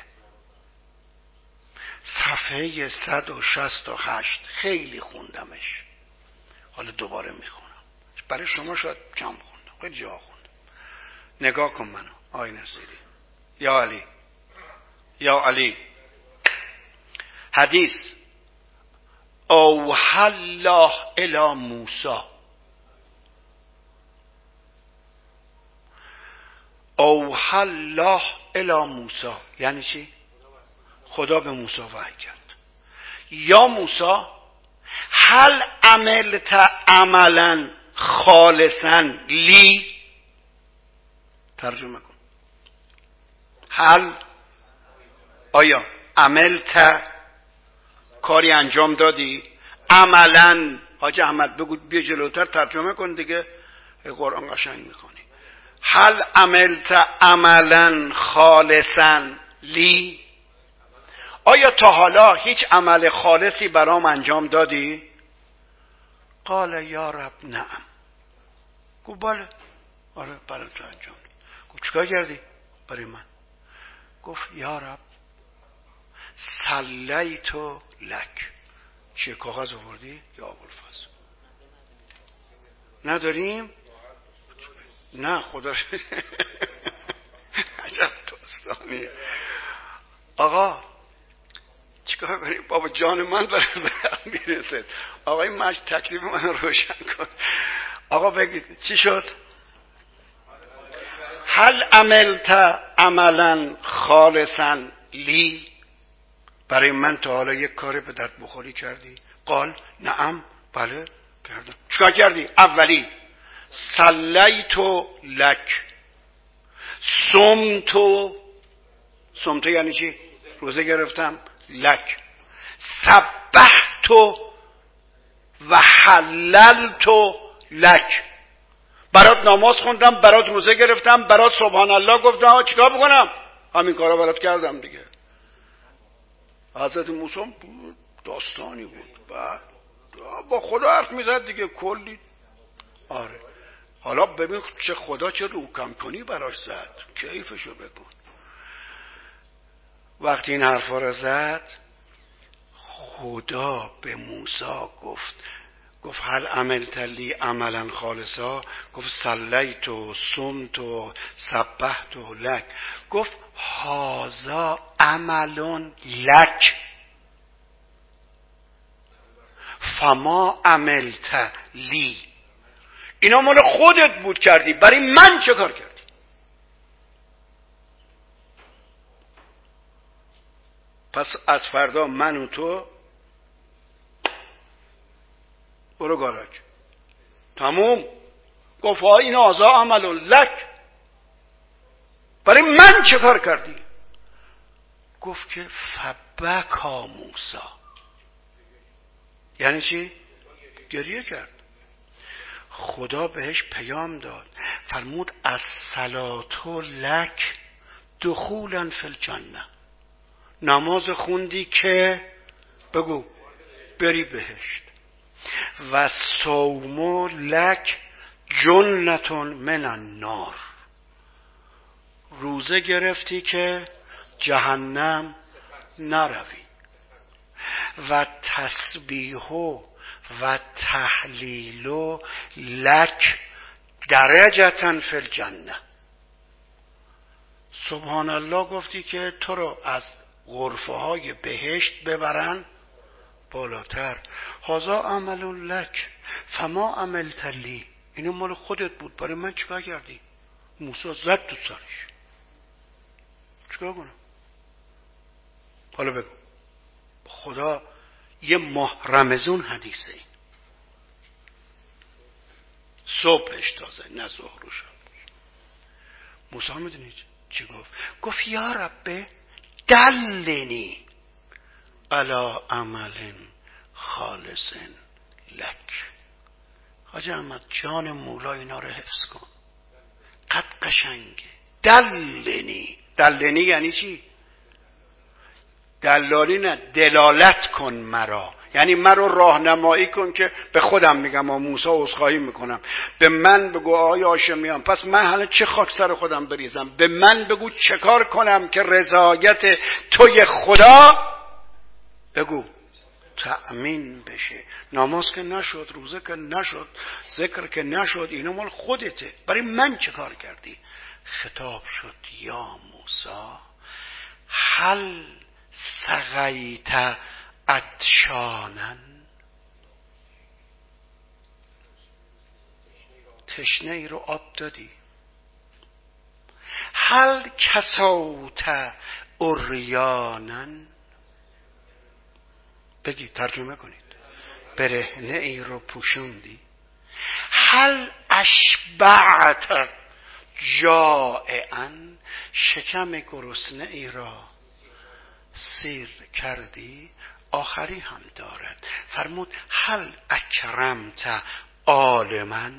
صفحه 168. خیلی خوندمش، حالا دوباره میخونم. برای شما شاید کم خوندم، خیلی جا خوندم. نگاه کن منو آقای نصیری. یا علی حدیث اوحی الله الی موسی، اوحی الله الی موسی یعنی چی؟ خدا به موسی وحی کرد یا موسی هل عملت عملا خالصا لی. ترجمه کن. هل آیا عملت کاری انجام دادی؟ عملا حاج احمد بگو بیا جلوتر ترجمه کن دیگه، قرآن قشنگ میخوانی. هل عملت عملا خالصا لی، آیا تا حالا هیچ عمل خالصی برام انجام دادی؟ قال یا رب نعم. گفت بله، آره برای تو انجام دادم. گفت چیکار کردی؟ برای من. گفت یا رب صلیت لک. چیه کاغذ آوردی؟ یا ابوالفضل نداریم؟ نه خدا عجب داستانیه. آقا چیکار کنیم؟ بابا جان من داره میرسه. آقای مجد تکلیف من رو روشن کن. آقا بگید چی شد؟ هل عملت عملا خالصا لی، برای من تا حالا یک کاری به درد بخوری کردی؟ قال نعم، بله کردم. چیکار کردی؟ اولی صلیت لک، صمت یعنی چی؟ روزه گرفتم. لک سبحت و حللت لک، برات نماز خوندم، برات روزه گرفتم، برات سبحان الله گفتم، چیکار بکنم؟ همین کارا برات کردم دیگه. حضرت موسی داستانی بود، بعد با خدا حرف میزد دیگه کلی. آره حالا ببین چه خدا چه روکم کنی براش زد، کیفشو بکن. وقتی این حرفا رو زد خدا به موسی گفت هل عملت لی عملا خالصا؟ گفت صلیت و صمت و سبحت لک. گفت هذا عمل لک فما عملت لی. اینا مال خودت بود کردی، برای من چه کار کردی؟ پس از فردا من و تو برو گاراژ. تموم. گفت این هذا عمل لک، برای من چه کار کردی؟ گفت که فبکا موسی. یعنی چی؟ گریه کرد. خدا بهش پیام داد، فرمود الصلاة لک دخولا فی الجنه. نماز خوندی که بگو بری بهشت. و صوم لک جنة من النار. روزه گرفتی که جهنم نروی. و تسبیح و تحلیل لک درجة فی الجنه. سبحان الله گفتی که تو رو از غرفه های بهشت ببرن بالاتر. هذا عمل لک فما عملت لی. اینو مال خودت بود، برای من چیکار کردی؟ موسی زد تو سرش. چیکار کنم؟ حالا بگو. خدا یه ماه رمضان حدیثه این. صبحش تازه نه ظهر و شب. موسی میدونی چی گفت؟ گفت یا رب دلنی علی عمل خالص لک. حاجی احمد جان مولا اینا رو حفظ کن، قد قشنگه. دلنی یعنی چی؟ دلالی نه، دلالت کن مرا، یعنی مرا راهنمایی کن که به خودم میگم موسی عذرخواهی میکنم، به من بگو آقای هاشمیان پس من حالا چه خاک سر خودم بریزم، به من بگو چه کار کنم که رضایت توی خدا بگو تأمین بشه. نماز که نشد، روزه که نشد، ذکر که نشد، اینا مال خودته، برای من چه کار کردی؟ خطاب شد یا موسی هل سقیت عطشانن. تشنه ای رو آب دادی؟ هل کسوت عریانن. بگی ترجمه کنید. برهنه ای رو پوشوندی؟ هل اشبعت جائعا. شکم گرسنه ای را سیر کردی؟ آخری هم دارد، فرمود هل اکرمت عالما.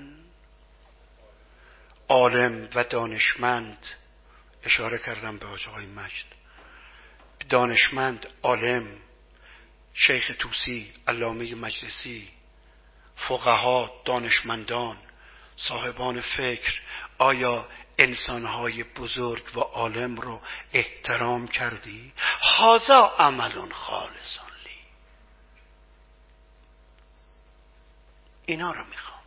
عالم و دانشمند، اشاره کردم به حاج آقای مجد، دانشمند، عالم، شیخ طوسی، علامه مجلسی، فقها، دانشمندان، صاحبان فکر، آیا انسانهای بزرگ و عالم رو احترام کردی؟ هذا عمل خالص لی. اینا رو میخوام.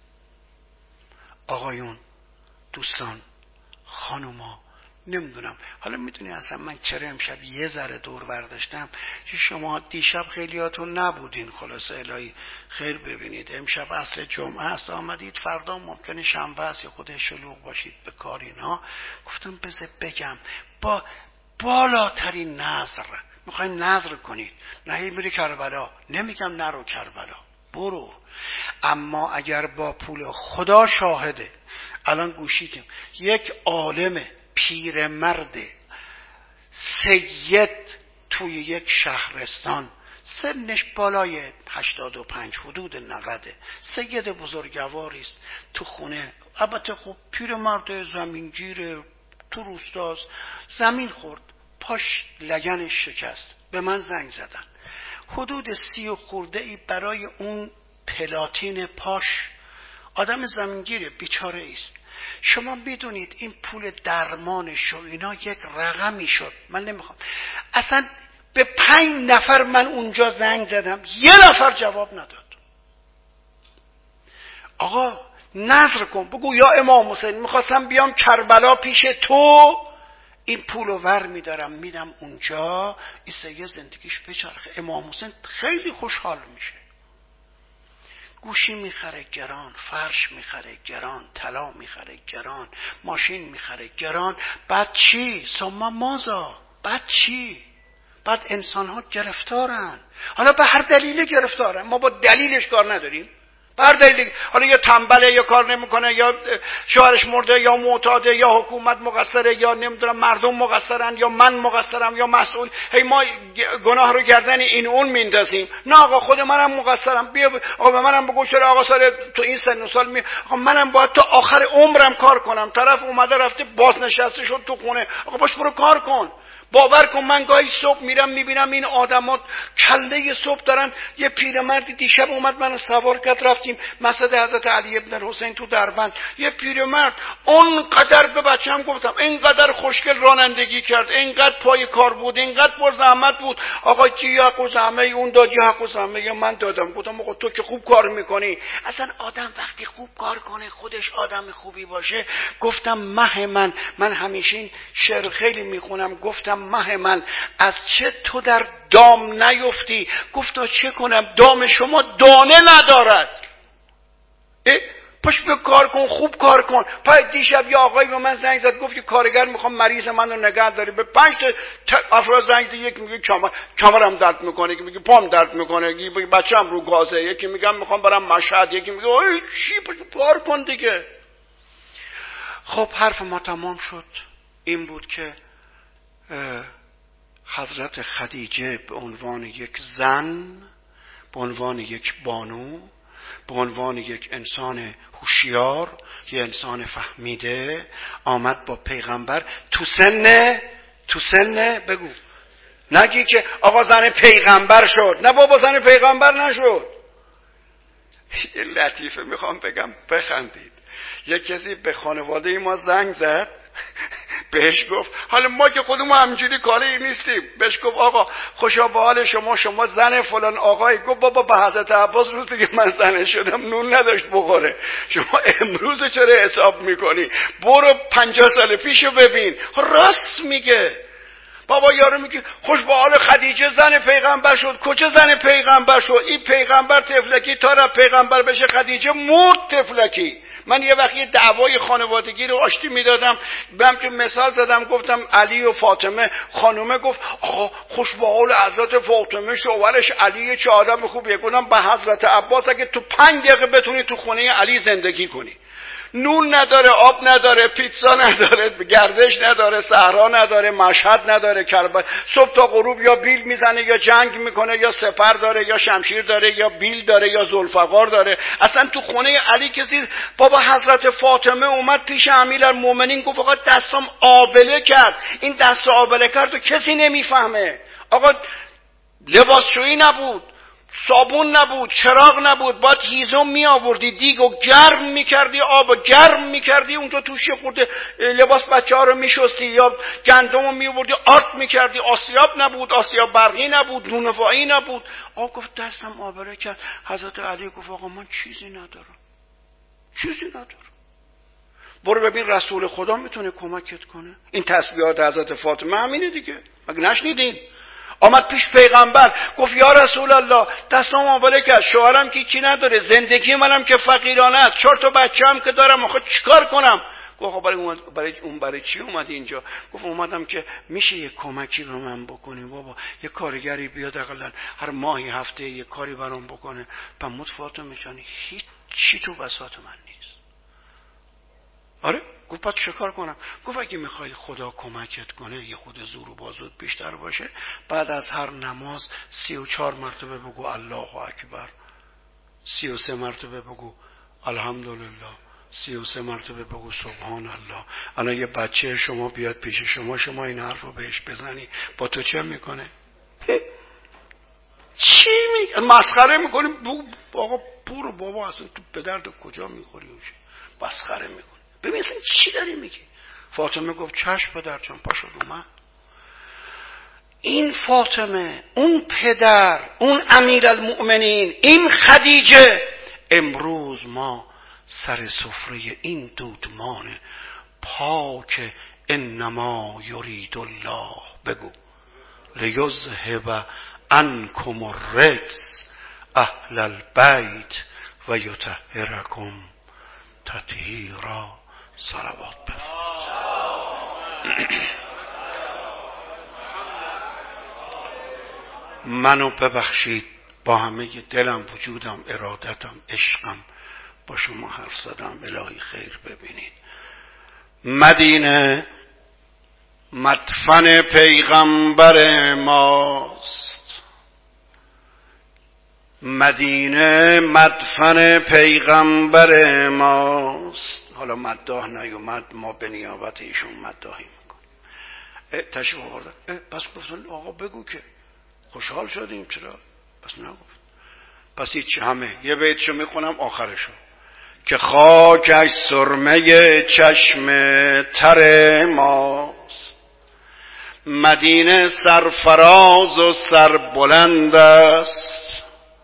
آقایون، دوستان، خانوما، نمیدونم حالا میدونی اصلا من چرا امشب یه ذره دور برداشتم که شما دیشب خیلیاتون نبودین، خلاصه الهی خیر ببینید. امشب اصل جمعه است، آمدید، فردا ممکنه شنبه است یا خود شلوغ باشید به کار اینا. گفتم بذار بگم با بالاترین نظر میخواین نظر کنید، نه میری کربلا، نمیگم نرو کربلا، برو، اما اگر با پول خدا شاهده، الان گوشیدیم یک عالم پیرمرد سید توی یک شهرستان، سنش بالای 85 حدود 90، سید بزرگواریست، تو خونه البته خب پیرمرد زمینگیر تو روستاست، زمین خورد، پاش لگنش شکست، به من زنگ زدن. حدود 30 خورده ای برای اون پلاتین پاش. آدم زمینگیره، بیچاره است. شما بدونید این پول درمانش و اینا یک رقمی شد. من نمیخوام اصلا. به 5 نفر من اونجا زنگ زدم، 1 نفر جواب نداد. آقا نظر کن، بگو یا امام حسین میخواستم بیام کربلا پیش تو، این پولو ور میدارم میدم اونجا، این سیه زندگیش بچرخه. امام حسین خیلی خوشحال میشه. گوشی میخره گران، فرش میخره گران، طلا میخره گران، ماشین میخره گران. بعد چی؟ ثم ماذا؟ بعد چی؟ بعد انسان ها گرفتارن. حالا به هر دلیل گرفتارن، ما با دلیلش کار نداریم. به هر دلیل، حالا یا تنبله یا کار نمیکنه یا شوهرش مرده یا معتاده یا حکومت مقصره یا نمیدونم مردم مقصرن یا من مقصرم یا مسئول. هی ما گناه رو گردن این اون میندازیم. نه آقا، خود منم مقصرم. بیا آقا به منم بگو چرا آقا سال تو این سن و سال آقا منم باید تا آخر عمرم کار کنم. طرف اومده رفته بازنشسته شد تو خونه، آقا باش برو کار کن. باور کن من گاهی صبح میرم میبینم این آدما کله صبح دارن. یه پیرمردی دیشب اومد منو سوار کرد، رفتیم مسجد حضرت علی ابن حسین تو دربند. یه پیرمرد اونقدر به بچه‌م گفتم اینقدر خوشگل رانندگی کرد، اینقدر پای کار بود، اینقدر پر زحمت بود. آقا کی حق و زحمه اون داد یا حق و زحمه یا من دادم؟ گفتم آقا تو که خوب کار میکنی. اصلا آدم وقتی خوب کار کنه، خودش آدم خوبی باشه. گفتم مه من همیشه این شعر خیلی میخونم. گفتم مه من از چه تو در دام نیفتی؟ گفتا چه کنم دام شما دانه ندارد. پاش به کار کن، خوب کار کن. دیشب یه آقایی به من زنگ زد، گفت که کارگر میخوام مریض من رو نگه داری. به 5 تا افراد زنگ زد، یکی میگه کمرم درد میکنه، یکی میگه پام درد میکنه، یکی میگه بچه‌م رو گازه، یکی میگه میخوام برم مشهد، یکی میگه اوه چی پاش کار کن دیگه. خب حرف ما تمام شد. این بود که حضرت خدیجه به عنوان یک زن، به عنوان یک بانو، به عنوان یک انسان هوشیار، یک انسان فهمیده، آمد با پیغمبر تو سن بگو، نگی که آقا زن پیغمبر شد. نه بابا، زن پیغمبر نشد. یه لطیفه میخوام بگم بخندید. یک کسی به خانواده ما زنگ زد، بهش گفت حالا ما که خودمون همینجوری کاری نیستیم. بهش گفت آقا خوشا به حال شما زن فلان آقای. گفت بابا به حضرت عباس روزی که من زن شدم نون نداشت بخوره، شما امروز چرا حساب میکنی؟ برو 50 سال پیشو ببین. راست میگه بابا. یارو میگه خوش به حال خدیجه زن پیغمبر شد. کجا زن پیغمبر شد؟ این پیغمبر تفلکی تا را پیغمبر بشه خدیجه مرد تفلکی. من یه وقتی دعوای خانوادگی رو آشتی میدادم، بهم که مثال زدم، گفتم علی و فاطمه. خانومه گفت آقا خوش به حال حضرت فاطمه، شوهرش علی چه آدم خوبیه. گفتم به حضرت عباس اگه تو 5 دقیقه بتونی تو خونه علی زندگی کنی. نون نداره، آب نداره، پیتزا نداره، گردش نداره، صحرا نداره، مشهد نداره، کربلا. صبح تا غروب یا بیل میزنه یا جنگ میکنه یا سپر داره یا شمشیر داره یا بیل داره یا ذوالفقار داره. اصلا تو خونه علی کسی. بابا حضرت فاطمه اومد پیش امیرالمومنین گفت آقا دستم آبله کرد. این دست آبله کرد و کسی نمیفهمه. آقا لباسشویی نبود، صابون نبود، چراغ نبود، باید هیزم می آوردی، دیگو گرم می کردی، آب گرم می کردی، اونجا توش خورده لباس بچه ها رو می شستی، یا گندم رو می آوردی آرد می کردی. آسیاب نبود، آسیاب برقی نبود، نونوایی نبود. آقا گفت دستم آبله کرد. حضرت علی گفت آقا من چیزی ندارم. برو ببین رسول خدا میتونه کمکت کنه. این تسبیحات حضرت فاطمه همینه دیگه، مگه نشنیدین؟ آمد پیش پیغمبر گفت یا رسول الله دستم آبله کرد، شوهرم که چی نداره، زندگی منم که فقیرانه است، 4 تا بچه‌ام که دارم، آخه چیکار کنم؟ گفت برای چی اومدی اینجا؟ گفت اومدم که میشه یه کمکی به من بکنی بابا، یه کارگری بیاد اقلا هر ماهی هفته یه کاری برام بکنه. بموت فاطمه جان هیچ چی تو بساط من نیست. آره؟ گفت بعد چه کار کنم؟ گفت اگه میخوای خدا کمکت کنه یه خود زور و بازوت بیشتر باشه، بعد از هر نماز 34 مرتبه بگو الله اکبر، 33 مرتبه بگو الحمدلله، 33 مرتبه بگو سبحان الله. الان یه بچه شما بیاد پیش شما این حرف رو بهش بزنی، با تو چه میکنه؟ چی میگه؟ مسخره میکنی؟ آقا برو بابا، اصلا تو به درد کجا میخوری؟ مسخره میکنی. ببین اصلا چی داری میگی؟ فاطمه گفت چشم پدر جان، پاشو اومد. این فاطمه، اون پدر، اون امیرالمؤمنین، این خدیجه، امروز ما سر سفره این دودمان پاک انما یرید الله بگو لیذهب عنکم الرجس اهل البیت و یطهرکم تطهیرا. صلوات بفرست. منو ببخشید، با همه دلم، وجودم، ارادتم، عشقم با شما حرف زدم. الهی خیر ببینید. مدینه مدفن پیغمبر ماست. مدینه مدفن پیغمبر ماست. حالا مداح نیومد، ما به نیابت ایشون مداحی میکنیم. تشریف آوردن. پس گفتن آقا بگو که خوشحال شدیم. چرا؟ پس نگفت. پس هیچ، همه یه بیتشو میخونم آخرشو، که خاکش سرمه چشم تر ماست. مدینه سرفراز و سربلند است.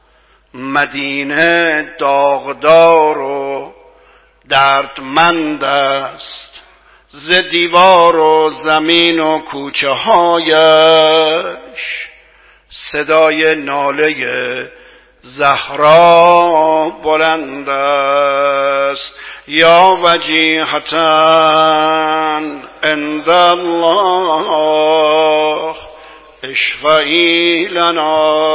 مدینه داغدار و دردمند است. ز دیوار و زمین و کوچه هایش صدای ناله زهرا بلند است. یا وجیهة عند الله اشفعی لنا.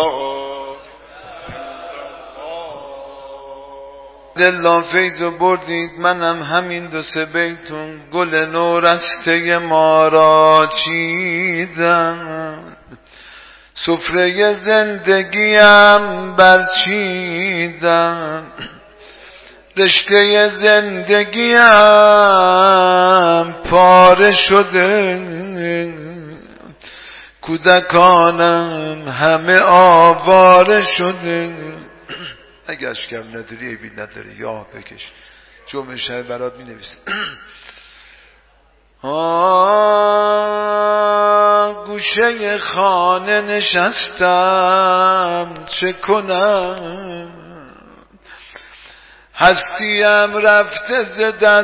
دلا فیضو بردید، منم همین 2-3 بیتون گل نورسته ما را چیدم. سفره زندگیم برچیدم، رشته زندگیم پاره شده. کودکانم همه آواره شده. اگه اشکم نداری عیبی نداری، یا بکش، جمعه شهر برات می نویسه. گوشه خانه نشستم، چه کنم؟ هستیم رفته ز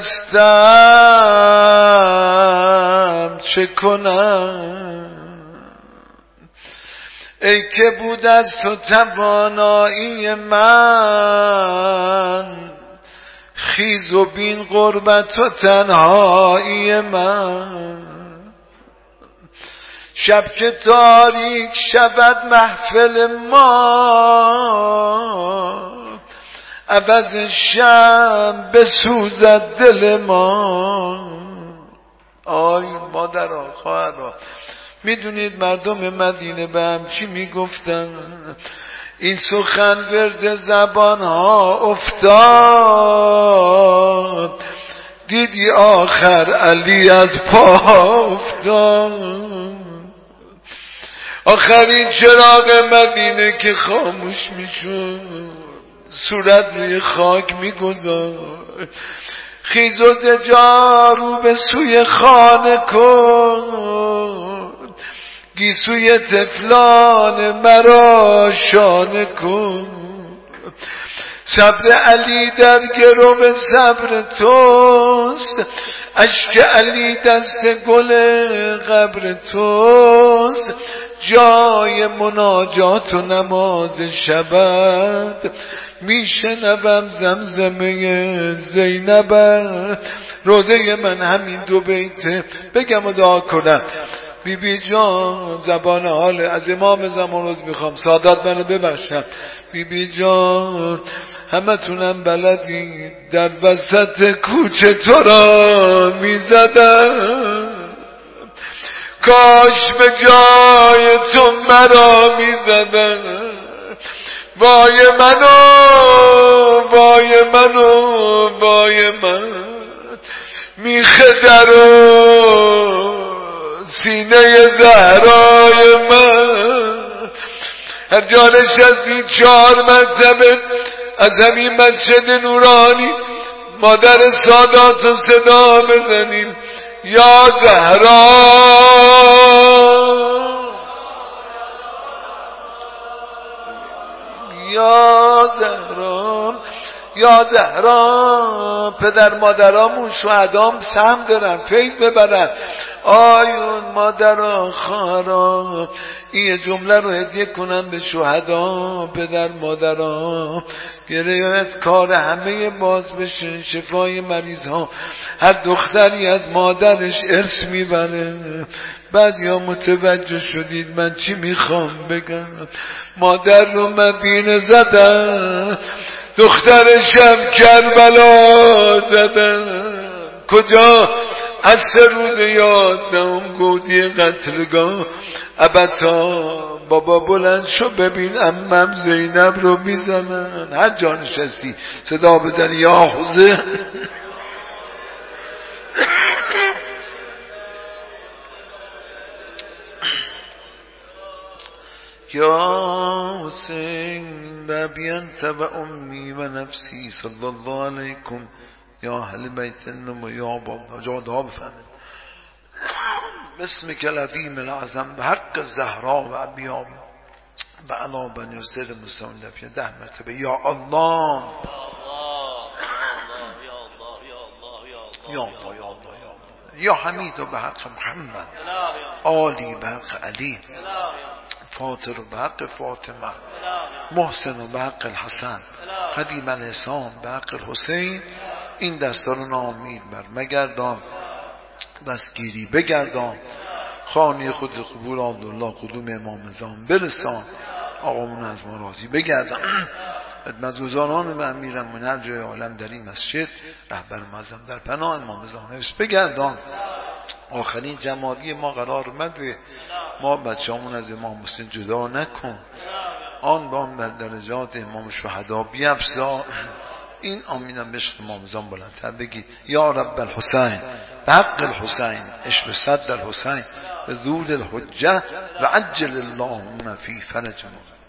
دستم، چه کنم؟ ای که بود از تو توانایی من، خیز و بین غربت و تنهایی من. شب که تاریک شود محفل ما، عوض شم بسوزد دل ما. آی مادرها، خواهرها، میدونید مردم مدینه به هم چی میگفتن؟ این سخن ورد زبانها افتاد، دیدی آخر علی از پا افتاد. آخرین چراغ مدینه که خاموش میشد، صورت روی خاک میگذار. خیز و جارو به سوی خانه کن، گیسوی طفلان مرا شانه کن. صبر علی در گرو صبر توست، اشک علی دست گل قبر توست. جای مناجات و نماز شبت، میشنوم زمزمه زینبت. روزه من همین 2 بیت بگم و دعا کنم. بی بی جان، زبان حال از امام زمان روز میخوام، سادات منو ببخشم. بی بی جان، همه تونم بلدی، در وسط کوچه تو را میزدم. کاش به جای تو مرا میزدم. وای منو وای منو وای من میخه در سینه زهرای من هر جا نشستی 4 مرتبه از همین مسجد نورانی مادر سادات رو صدا بزنیم یا زهرا یا زهرا یا زهرا. پدر مادرامون شهدام سهم دارن فیض ببرن. آیون مادرها خواهرها این جمله رو هدیه کنن به شهدا. پدر مادرها گریه‌ات کار همه باز بشه، شفای مریض ها. هر دختری از مادرش ارث میبره. بعضیا متوجه شدید من چی میخوام بگم. مادر رو مدینه زدن، دخترشم کربلا زدن. کجا؟ از 3 روز یادم گودی قتلگاه. ابتا بابا بلند شو ببین عمم زینب رو میزنن. هر جا نشستی صدا بزنی یا حسین یا حسین بابی انت و امی و نفسی صلی الله علیکم یا اهل بیت النبی یا بابا. جادها بفهمید بسمک العظیم العظم به حق الزهرا و ابیام و علا بنی حسین مسلم دفیه 10 مرتبه یا الله یا الله یا الله یا حمید و به حق محمد، آلی به حق علی، فاطر و به حق فاطمه، محسن و به حق الحسن، قدیم الاحسان به حق الحسین. این دستا رو ناامید بر مگردان، دستگیری بگردان. خانه خود قبول عبدالله قدوم امام زمان برسان. آقامون از ما راضی بگردان. خدمتگزاران و امیرم من هر جای عالم در این مسجد، رهبر معظم در پناه امام زانوس بگردان. آخرین جمادی ما قرار اومده، ما بچه‌مون از امام حسین جدا نکن. آن بام بر درجات امام شهدا بیفزا. این آمینم بشق امام زمان بلندتر بگید یا رب الحسین به حق الحسین عشق صدر الحسین به زود الحجه و عجل اللهم فی فرج ما.